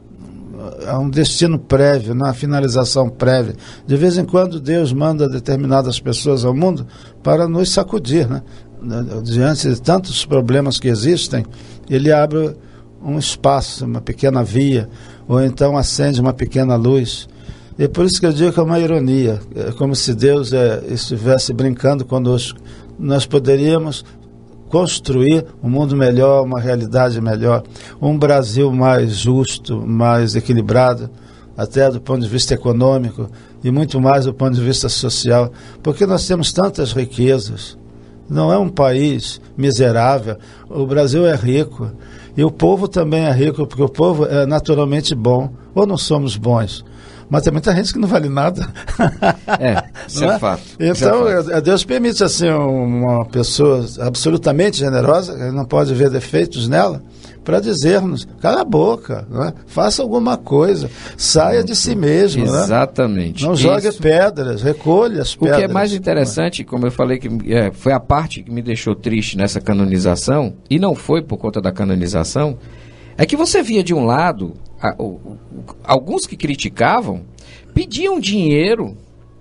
a um destino prévio, na finalização prévia. De vez em quando Deus manda determinadas pessoas ao mundo para nos sacudir, né? Diante de tantos problemas que existem, Ele abre um espaço, uma pequena via, ou então acende uma pequena luz. E é por isso que eu digo que é uma ironia, é como se Deus estivesse brincando conosco. Nós poderíamos construir um mundo melhor, uma realidade melhor, um Brasil mais justo, mais equilibrado, até do ponto de vista econômico, e muito mais do ponto de vista social, porque nós temos tantas riquezas. Não é um país miserável, o Brasil é rico, e o povo também é rico, porque o povo é naturalmente bom, ou não somos bons. Mas tem muita gente que não vale nada. Isso é fato. Então, Deus permite assim uma pessoa absolutamente generosa, não pode ver defeitos nela, para dizer-nos, cala a boca, não é? Faça alguma coisa, saia de si mesmo. Exatamente. Não jogue pedras, recolha as pedras. O que é mais interessante, como eu falei, que foi a parte que me deixou triste nessa canonização, e não foi por conta da canonização, é que você via de um lado, alguns que criticavam, pediam dinheiro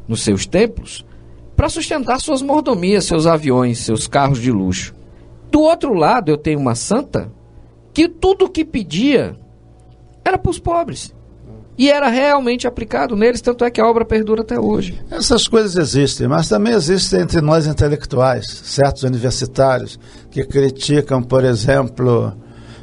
nos seus templos para sustentar suas mordomias, seus aviões, seus carros de luxo. Do outro lado, eu tenho uma santa que tudo que pedia era para os pobres. E era realmente aplicado neles, tanto é que a obra perdura até hoje. Essas coisas existem, mas também existem entre nós intelectuais, certos universitários, que criticam, por exemplo,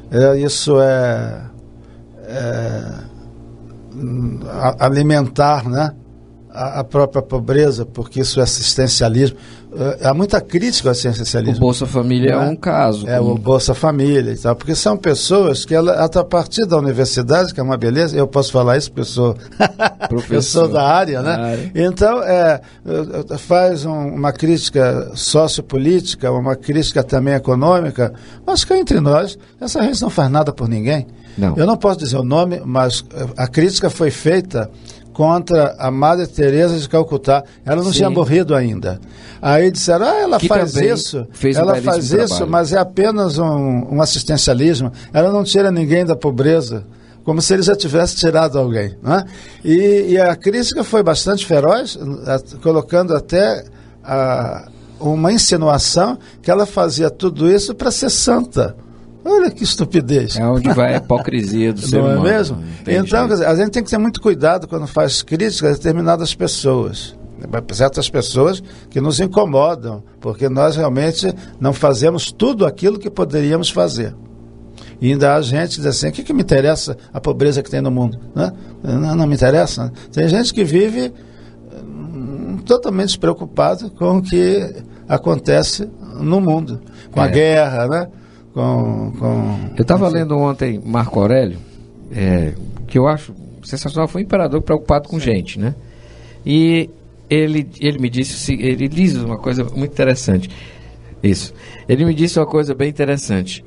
alimentar, né, a própria pobreza, porque isso é assistencialismo. Há muita crítica ao assistencialismo. O Bolsa Família é um caso. O Bolsa Família e tal, porque são pessoas que, a partir da universidade, que é uma beleza, eu posso falar isso porque eu sou professor da área, né? Então, faz uma crítica sociopolítica, uma crítica também econômica, mas que entre nós, essa gente não faz nada por ninguém. Não. Eu não posso dizer o nome, mas a crítica foi feita contra a Madre Teresa de Calcutá. Ela não tinha morrido ainda. Aí disseram, ela faz isso, mas é apenas um assistencialismo. Ela não tira ninguém da pobreza, como se ele já tivesse tirado alguém, né? E a crítica foi bastante feroz, colocando até uma insinuação que ela fazia tudo isso para ser santa. Olha que estupidez. É onde vai a hipocrisia do ser humano. Não é mesmo? Então, quer dizer, a gente tem que ter muito cuidado quando faz críticas a determinadas pessoas. Certas pessoas que nos incomodam, porque nós realmente não fazemos tudo aquilo que poderíamos fazer. E ainda há gente que diz assim, o que me interessa a pobreza que tem no mundo? Né? Não me interessa. Tem gente que vive totalmente despreocupada com o que acontece no mundo. Com a guerra, né? Eu estava lendo ontem Marco Aurélio, que eu acho sensacional, foi um imperador preocupado com gente, né? E ele me disse, ele diz uma coisa muito interessante. Isso. Ele me disse uma coisa bem interessante.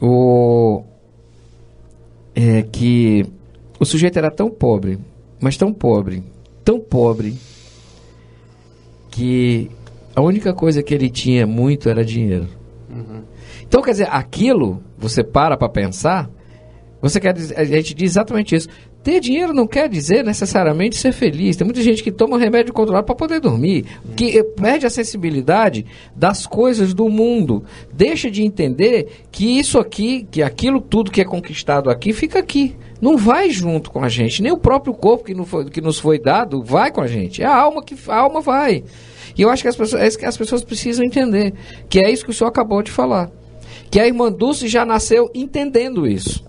Que o sujeito era tão pobre, mas tão pobre, que a única coisa que ele tinha muito era dinheiro. Uhum. Então, quer dizer, aquilo, você para pensar, a gente diz exatamente isso. Ter dinheiro não quer dizer necessariamente ser feliz. Tem muita gente que toma remédio controlado para poder dormir, que perde a sensibilidade das coisas do mundo. Deixa de entender que isso aqui, que aquilo tudo que é conquistado aqui, fica aqui. Não vai junto com a gente. Nem o próprio corpo que nos foi dado vai com a gente. É a alma vai. E eu acho que as pessoas precisam entender, que é isso que o senhor acabou de falar. Que a irmã Dulce já nasceu entendendo isso,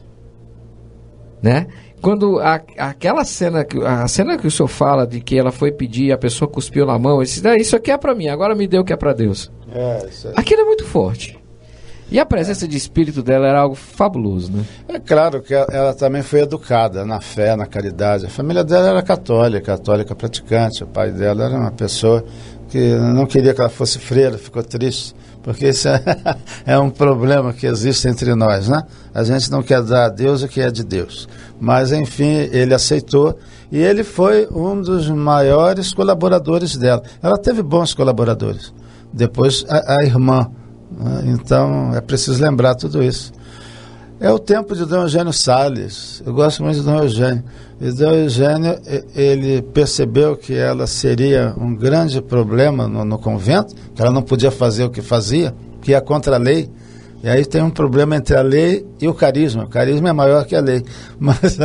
né? Quando aquela cena que o senhor fala de que ela foi pedir e a pessoa cuspiu na mão, disse, isso aqui é para mim, agora me dê o que é para Deus. Aquilo é muito forte. E a presença de espírito dela era algo fabuloso, né? É claro que ela também foi educada na fé, na caridade. A família dela era católica praticante. O pai dela era uma pessoa que não queria que ela fosse freira, ficou triste, porque isso é um problema que existe entre nós, né? A gente não quer dar a Deus o que é de Deus. Mas, enfim, ele aceitou e ele foi um dos maiores colaboradores dela. Ela teve bons colaboradores. Depois, a irmã. Então, é preciso lembrar tudo isso. É o tempo de Dom Eugênio Salles. Eu gosto muito de Dom Eugênio. E Dom Eugênio, ele percebeu que ela seria um grande problema no convento, que ela não podia fazer o que fazia, que ia contra a lei. E aí tem um problema entre a lei e o carisma. O carisma é maior que a lei. Mas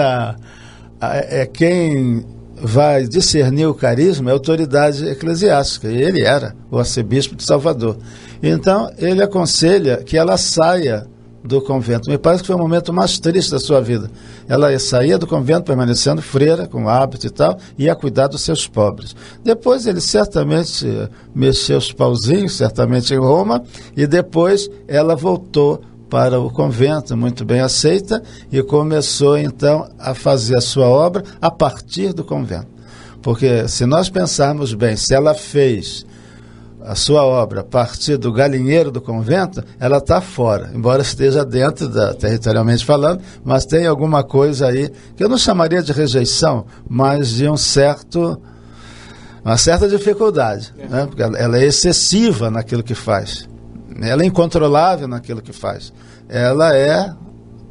quem vai discernir o carisma é a autoridade eclesiástica. E ele era o arcebispo de Salvador. Então, ele aconselha que ela saia do convento. Me parece que foi o momento mais triste da sua vida. Ela saía do convento, permanecendo freira, com hábito e tal, e ia cuidar dos seus pobres. Depois ele certamente mexeu os pauzinhos, certamente em Roma, e depois ela voltou para o convento, muito bem aceita, e começou então a fazer a sua obra a partir do convento. Porque se nós pensarmos bem, se ela fez a sua obra a partir do galinheiro do convento, ela está fora, embora esteja dentro, territorialmente falando, mas tem alguma coisa aí que eu não chamaria de rejeição, mas de uma certa dificuldade, né? Porque ela é excessiva naquilo que faz, ela é incontrolável naquilo que faz, ela é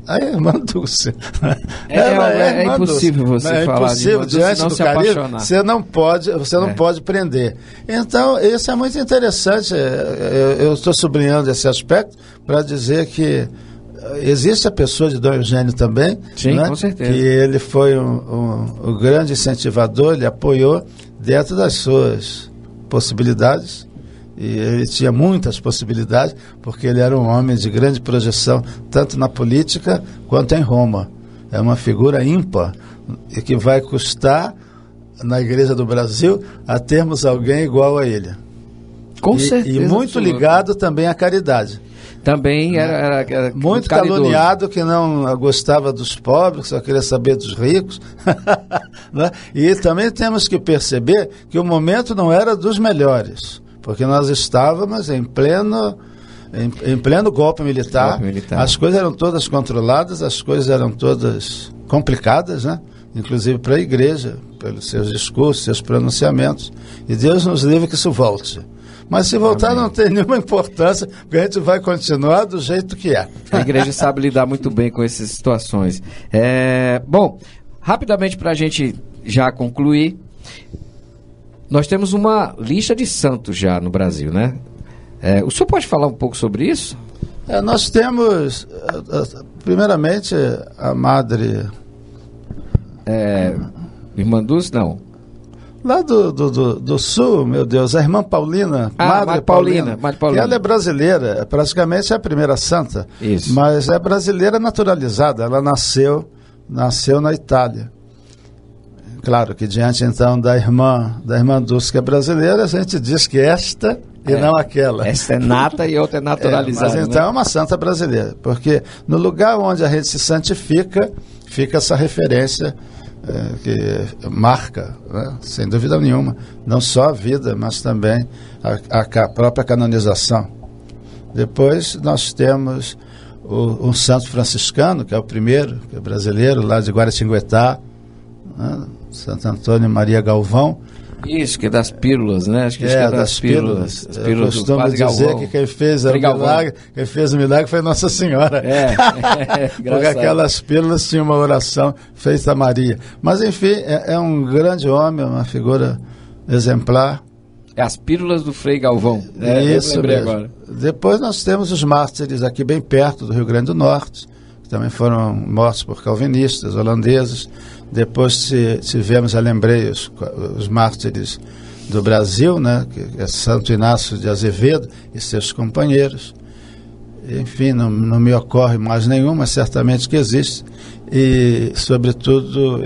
a irmã Dulce. É impossível você falar de irmã Dulce diante não do se carisma, apaixonar. Você não pode prender. Então, isso é muito interessante. Eu estou sublinhando esse aspecto para dizer que existe a pessoa de Dom Eugênio também. Sim, né? Com certeza. Que ele foi um grande incentivador, ele apoiou dentro das suas possibilidades. E ele tinha muitas possibilidades, porque ele era um homem de grande projeção, tanto na política quanto em Roma. É uma figura ímpar e que vai custar, na Igreja do Brasil, a termos alguém igual a ele. Com certeza. E muito ligado também à caridade. Também era muito caridoso. caluniado, que não gostava dos pobres, só queria saber dos ricos. Né? E também temos que perceber que o momento não era dos melhores, porque nós estávamos em pleno golpe militar. As coisas eram todas controladas, as coisas eram todas complicadas, né? Inclusive para a igreja, pelos seus discursos, seus pronunciamentos. E Deus nos livre que isso volte. Mas se voltar, Amém, não tem nenhuma importância, porque a gente vai continuar do jeito que é. A igreja sabe lidar muito bem com essas situações. Bom, rapidamente para a gente já concluir, nós temos uma lista de santos já no Brasil, né? O senhor pode falar um pouco sobre isso? Nós temos, primeiramente, a Madre... Irmã Dulce, não. Lá do sul, meu Deus, a irmã Paulina, Madre Paulina. Que ela é brasileira, praticamente é a primeira santa. Isso. Mas é brasileira naturalizada, ela nasceu na Itália. Claro que diante então da irmã Dulce, que é brasileira, a gente diz que esta e não aquela. Esta é nata e outra é naturalizada. Mas então né? é uma santa brasileira, porque no lugar onde a gente se santifica, fica essa referência que marca, né, sem dúvida nenhuma, não só a vida, mas também a própria canonização. Depois nós temos um santo franciscano, que é o primeiro, que é brasileiro, lá de Guaratinguetá, né, Santo Antônio Maria Galvão. Isso, que é das pílulas, né? Acho que é das pílulas. As pílulas eu costumo dizer que quem fez o milagre foi Nossa Senhora. Porque aquelas pílulas tinham uma oração feita a Maria. Mas, enfim, é um grande homem, uma figura exemplar. As pílulas do Frei Galvão. Isso mesmo. Agora. Depois nós temos os mártires aqui bem perto do Rio Grande do Norte, que também foram mortos por calvinistas, holandeses. Depois tivemos, já lembrei, os mártires do Brasil, né, que é Santo Inácio de Azevedo e seus companheiros. Enfim, não me ocorre mais nenhum, mas certamente que existe. E, sobretudo,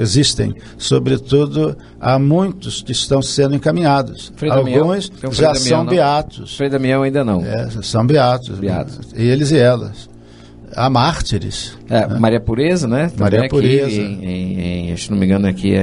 há muitos que estão sendo encaminhados. Alguns já são beatos. Frei Damião ainda não. São beatos. Eles e elas. Há mártires. Né? Maria Pureza, né? Maria Pureza. Se não me engano, aqui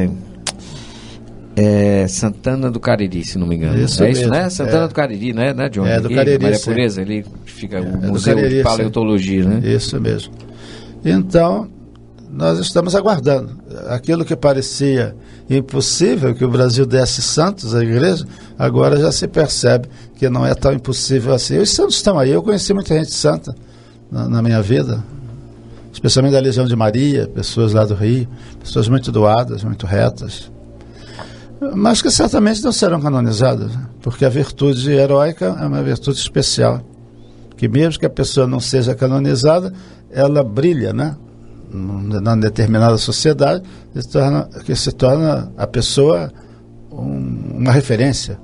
é Santana do Cariri, se não me engano. Isso isso, né? Santana do Cariri, né, John? Do Cariri, Maria sim. Pureza, ele fica o Museu Cariri, de Paleontologia, sim. né? Isso mesmo. Então, nós estamos aguardando. Aquilo que parecia impossível, que o Brasil desse santos à igreja, agora já se percebe que não é tão impossível assim. Os santos estão aí. Eu conheci muita gente santa na minha vida, especialmente da Legião de Maria, pessoas lá do Rio, pessoas muito doadas, muito retas, mas que certamente não serão canonizadas, porque a virtude heróica é uma virtude especial, que mesmo que a pessoa não seja canonizada, ela brilha, né? Numa determinada sociedade, que se torna a pessoa uma referência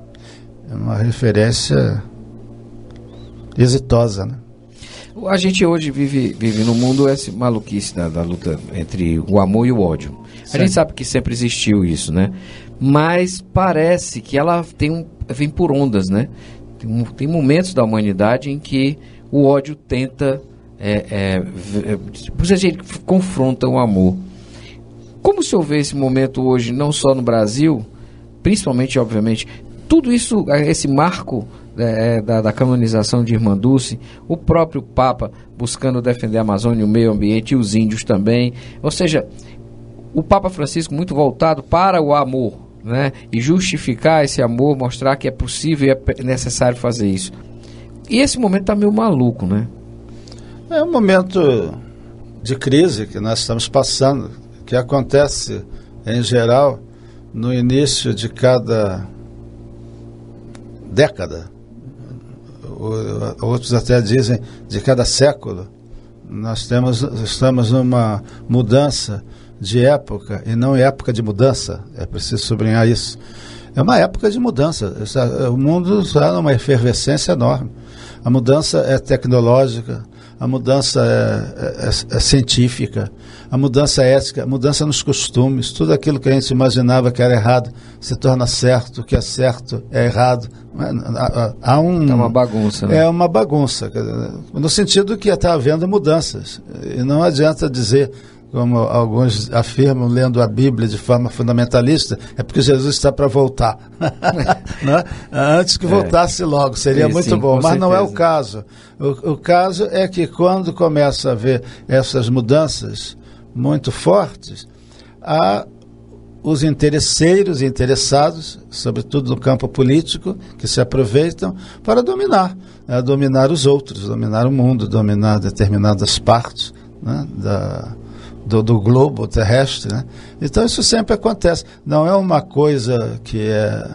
exitosa, né? A gente hoje vive no mundo essa maluquice da luta entre o amor e o ódio. Sim. A gente sabe que sempre existiu isso, né? Mas parece que ela vem por ondas, né? Tem momentos da humanidade em que o ódio tenta... a gente confronta o amor. Como se houver esse momento hoje, não só no Brasil, principalmente, obviamente, tudo isso, esse marco... da canonização de Irmã Dulce, o próprio Papa buscando defender a Amazônia, o meio ambiente e os índios também, ou seja, o Papa Francisco muito voltado para o amor, né? E justificar esse amor, mostrar que é possível e é necessário fazer isso. E esse momento está meio maluco, né? É um momento de crise que nós estamos passando, que acontece, em geral, no início de cada década. Outros até dizem de cada século. Nós estamos numa mudança de época, e não época de mudança, é preciso sublinhar isso. É uma época de mudança. O mundo está numa efervescência enorme. A mudança é tecnológica, a mudança é científica, a mudança é ética, a mudança nos costumes. Tudo aquilo que a gente imaginava que era errado se torna certo, o que é certo é errado. É uma bagunça, né? É uma bagunça, no sentido que está havendo mudanças. E não adianta dizer, como alguns afirmam, lendo a Bíblia de forma fundamentalista, é porque Jesus está para voltar. Né? Antes que voltasse logo, seria muito bom. Mas não é o caso. O caso é que quando começa a haver essas mudanças muito fortes, há os interesseiros e interessados, sobretudo no campo político, que se aproveitam para dominar, né? Dominar os outros, dominar o mundo, dominar determinadas partes, né? Do globo terrestre, né? Então isso sempre acontece, não é uma coisa que é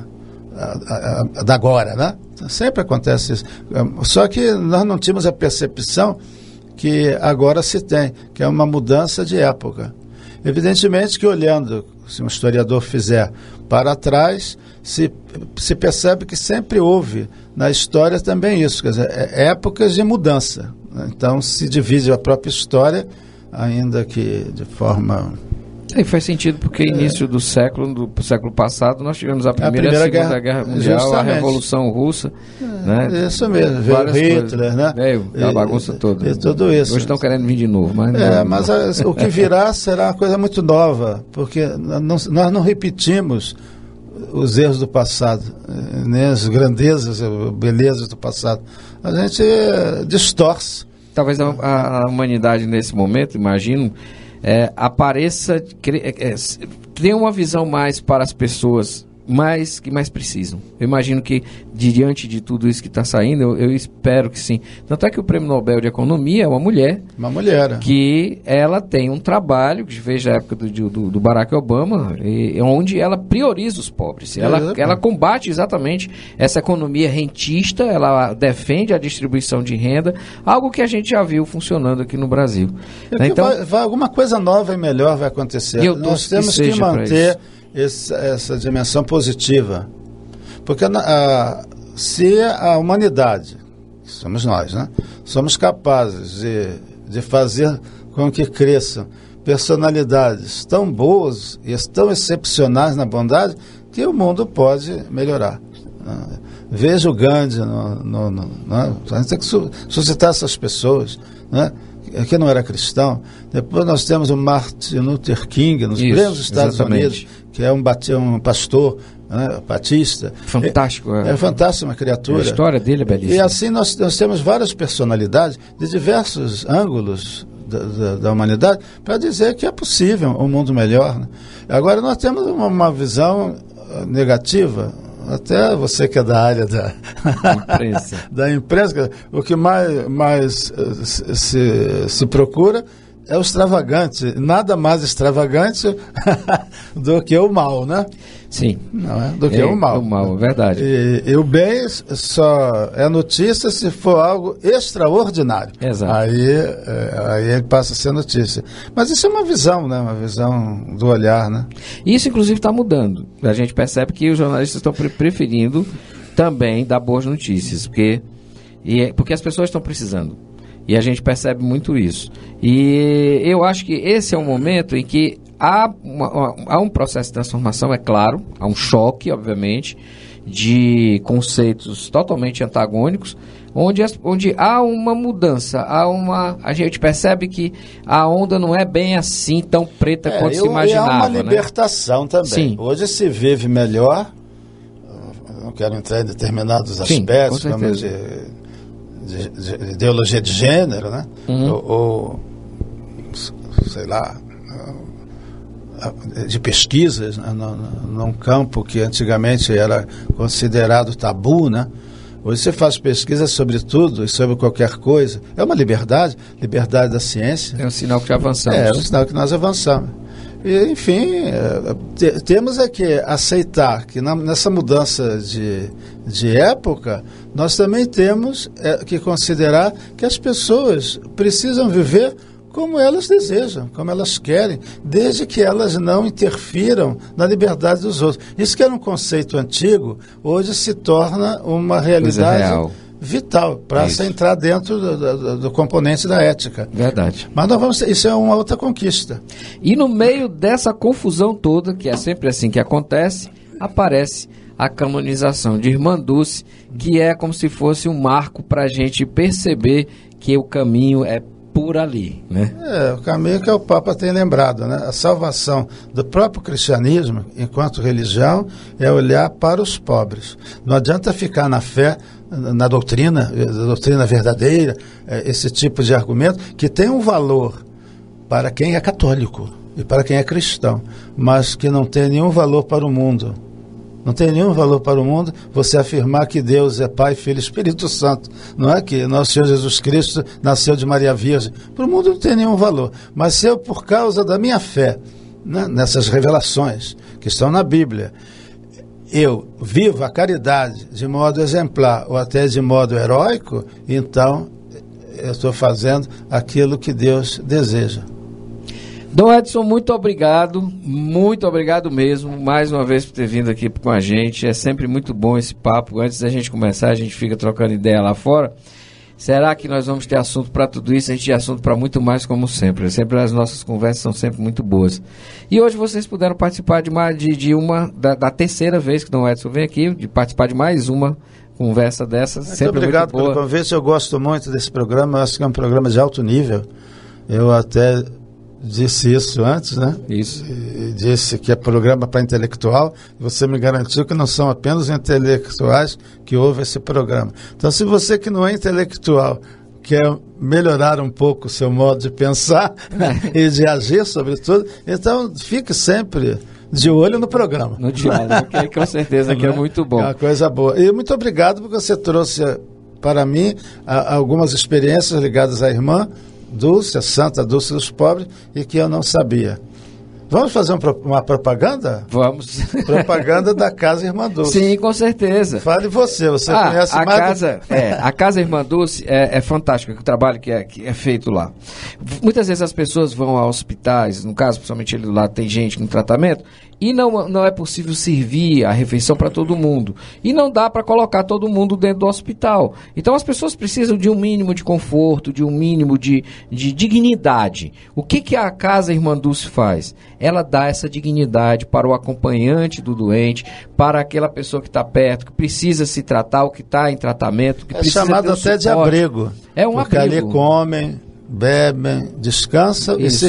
da agora, né? Sempre acontece isso, só que nós não tínhamos a percepção que agora se tem, que é uma mudança de época. Evidentemente que olhando, se um historiador fizer para trás, se percebe que sempre houve na história também isso, quer dizer, épocas de mudança. Então se divide a própria história, ainda que de forma... E faz sentido porque início do século passado nós tivemos a Primeira e a Segunda Guerra Mundial, justamente. A Revolução Russa, né? Isso mesmo, veio Hitler, né? Veio a bagunça toda. E tudo isso. Hoje estão querendo vir de novo. Mas o que virá será uma coisa muito nova, porque nós não repetimos os erros do passado, nem as grandezas, belezas do passado. A gente distorce. Talvez a humanidade nesse momento, imagino, apareça, tenha uma visão mais para as pessoas que mais precisam. Eu imagino que, diante de tudo isso que está saindo, eu espero que sim. Tanto é que o Prêmio Nobel de Economia é uma mulher. Uma mulher. Que ela tem um trabalho, que vejo a época do Barack Obama, onde ela prioriza os pobres. Ela combate exatamente essa economia rentista, ela defende a distribuição de renda, algo que a gente já viu funcionando aqui no Brasil. Então, alguma coisa nova e melhor vai acontecer. Nós temos que manter essa dimensão positiva, porque se a humanidade, que somos nós, né, somos capazes de fazer com que cresçam personalidades tão boas e tão excepcionais na bondade, que o mundo pode melhorar. Veja o Gandhi, a gente tem que suscitar essas pessoas, né, que não era cristão. Depois nós temos o Martin Luther King nos prêmios dos Estados Unidos, que é um pastor, né, batista. Fantástico. É fantástico, uma criatura. A história dele é belíssima. E assim nós temos várias personalidades de diversos ângulos da humanidade para dizer que é possível um mundo melhor, né? Agora nós temos uma visão negativa. Até você que é da área da imprensa, o que mais se procura é o extravagante. Nada mais extravagante do que o mal, né? Sim. Não é? Do que o mal. O mal, é verdade. E o bem só é notícia se for algo extraordinário. Exato. Aí ele passa a ser notícia. Mas isso é uma visão, né? Uma visão do olhar, né? Isso, inclusive, está mudando. A gente percebe que os jornalistas estão preferindo também dar boas notícias, porque as pessoas estão precisando. E a gente percebe muito isso. E eu acho que esse é um momento em que há um processo de transformação, é claro, há um choque, obviamente, de conceitos totalmente antagônicos, onde há uma mudança, a gente percebe que a onda não é bem assim tão preta quanto se imaginava. É uma libertação, né? Também. Sim. Hoje se vive melhor, não quero entrar em determinados aspectos, como de ideologia de gênero, né? Ou sei lá, de pesquisas, né? Num campo que antigamente era considerado tabu, né? Hoje você faz pesquisa sobre tudo e sobre qualquer coisa. É uma liberdade da ciência. É um sinal que já avançamos. É um sinal que nós avançamos. E, enfim, temos que aceitar que nessa mudança de época, nós também temos que considerar que as pessoas precisam viver como elas desejam, como elas querem, desde que elas não interfiram na liberdade dos outros. Isso que era um conceito antigo, hoje se torna uma realidade vital para se entrar dentro do componente da ética. Verdade. Mas isso é uma outra conquista. E no meio dessa confusão toda, que é sempre assim que acontece, aparece a canonização de Irmã Dulce, que é como se fosse um marco para a gente perceber que o caminho é por ali, né? O caminho que o Papa tem lembrado, né? A salvação do próprio cristianismo, enquanto religião, é olhar para os pobres. Não adianta ficar na fé, na doutrina verdadeira, esse tipo de argumento, que tem um valor para quem é católico e para quem é cristão, mas que não tem nenhum valor para o mundo. Não tem nenhum valor para o mundo você afirmar que Deus é Pai, Filho e Espírito Santo. Não é que nosso Senhor Jesus Cristo nasceu de Maria Virgem. Para o mundo não tem nenhum valor. Mas se eu, por causa da minha fé, né, nessas revelações que estão na Bíblia, eu vivo a caridade de modo exemplar ou até de modo heróico, então eu estou fazendo aquilo que Deus deseja. Dom Edson, muito obrigado mesmo, mais uma vez por ter vindo aqui com a gente. É sempre muito bom esse papo. Antes da gente começar, a gente fica trocando ideia lá fora. Será que nós vamos ter assunto para tudo isso? A gente tem assunto para muito mais, como sempre. Sempre as nossas conversas são sempre muito boas. E hoje vocês puderam participar da terceira vez que Dom Edson vem aqui, de participar de mais uma conversa dessa. Muito obrigado pelo convite. Eu gosto muito desse programa. Eu acho que é um programa de alto nível. Eu até disse isso antes, né? Isso. E disse que é programa para intelectual. Você me garantiu que não são apenas os intelectuais que ouvem esse programa. Então, se você que não é intelectual quer melhorar um pouco o seu modo de pensar e de agir, sobretudo, então fique sempre de olho no programa. No diálogo, que com certeza que é muito bom. É uma coisa boa. E muito obrigado porque você trouxe para mim algumas experiências ligadas à irmã Dulce, a Santa Dulce dos Pobres, e que eu não sabia. Vamos fazer uma propaganda? Vamos. Propaganda da Casa Irmã Dulce. Sim, com certeza. Fale você conhece a mais... A Casa Irmã Dulce é fantástica, o trabalho que é feito lá. Muitas vezes as pessoas vão a hospitais, no caso, principalmente ele lá tem gente no tratamento, e não é possível servir a refeição para todo mundo. E não dá para colocar todo mundo dentro do hospital. Então as pessoas precisam de um mínimo de conforto, de um mínimo de dignidade. O que a Casa Irmã Dulce faz? Ela dá essa dignidade para o acompanhante do doente, para aquela pessoa que está perto, que precisa se tratar, ou que está em tratamento, que precisa chamado até de abrigo. É um porque abrigo. Ali comem, bebem, descansam. Isso.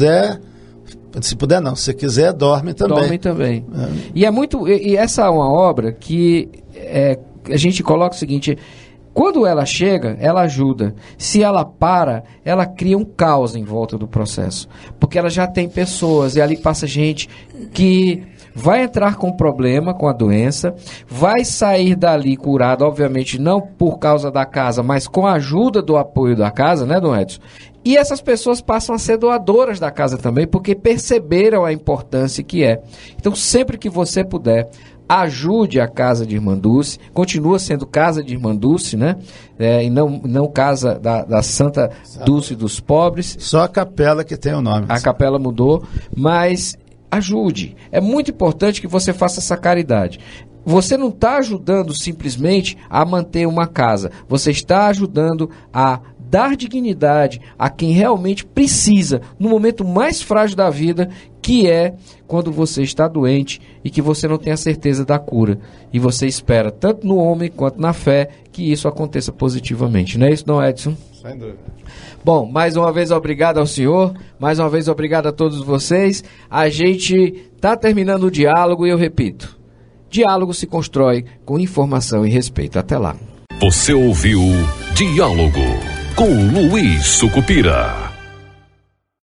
E se puder não, se quiser, dorme também. Dorme também. E é muito. E essa é uma obra que a gente coloca o seguinte: quando ela chega, ela ajuda. Se ela para, ela cria um caos em volta do processo. Porque ela já tem pessoas, e ali passa gente que vai entrar com problema, com a doença, vai sair dali curado, obviamente não por causa da casa, mas com a ajuda do apoio da casa, né, Dom Edson? E essas pessoas passam a ser doadoras da casa também, porque perceberam a importância que é. Então, sempre que você puder, ajude a Casa de Irmã Dulce, continua sendo Casa de Irmã Dulce, né? E não Casa da Santa Dulce dos Pobres. Só a capela que tem o nome. A capela mudou, mas ajude. É muito importante que você faça essa caridade. Você não está ajudando simplesmente a manter uma casa, você está ajudando a dar dignidade a quem realmente precisa, no momento mais frágil da vida, que é quando você está doente e que você não tem a certeza da cura. E você espera, tanto no homem quanto na fé, que isso aconteça positivamente. Não é isso, não, Edson? Sem dúvida. Bom, mais uma vez obrigado ao senhor, mais uma vez obrigado a todos vocês. A gente está terminando o diálogo e eu repito, diálogo se constrói com informação e respeito. Até lá. Você ouviu Diálogo com Luiz Sucupira.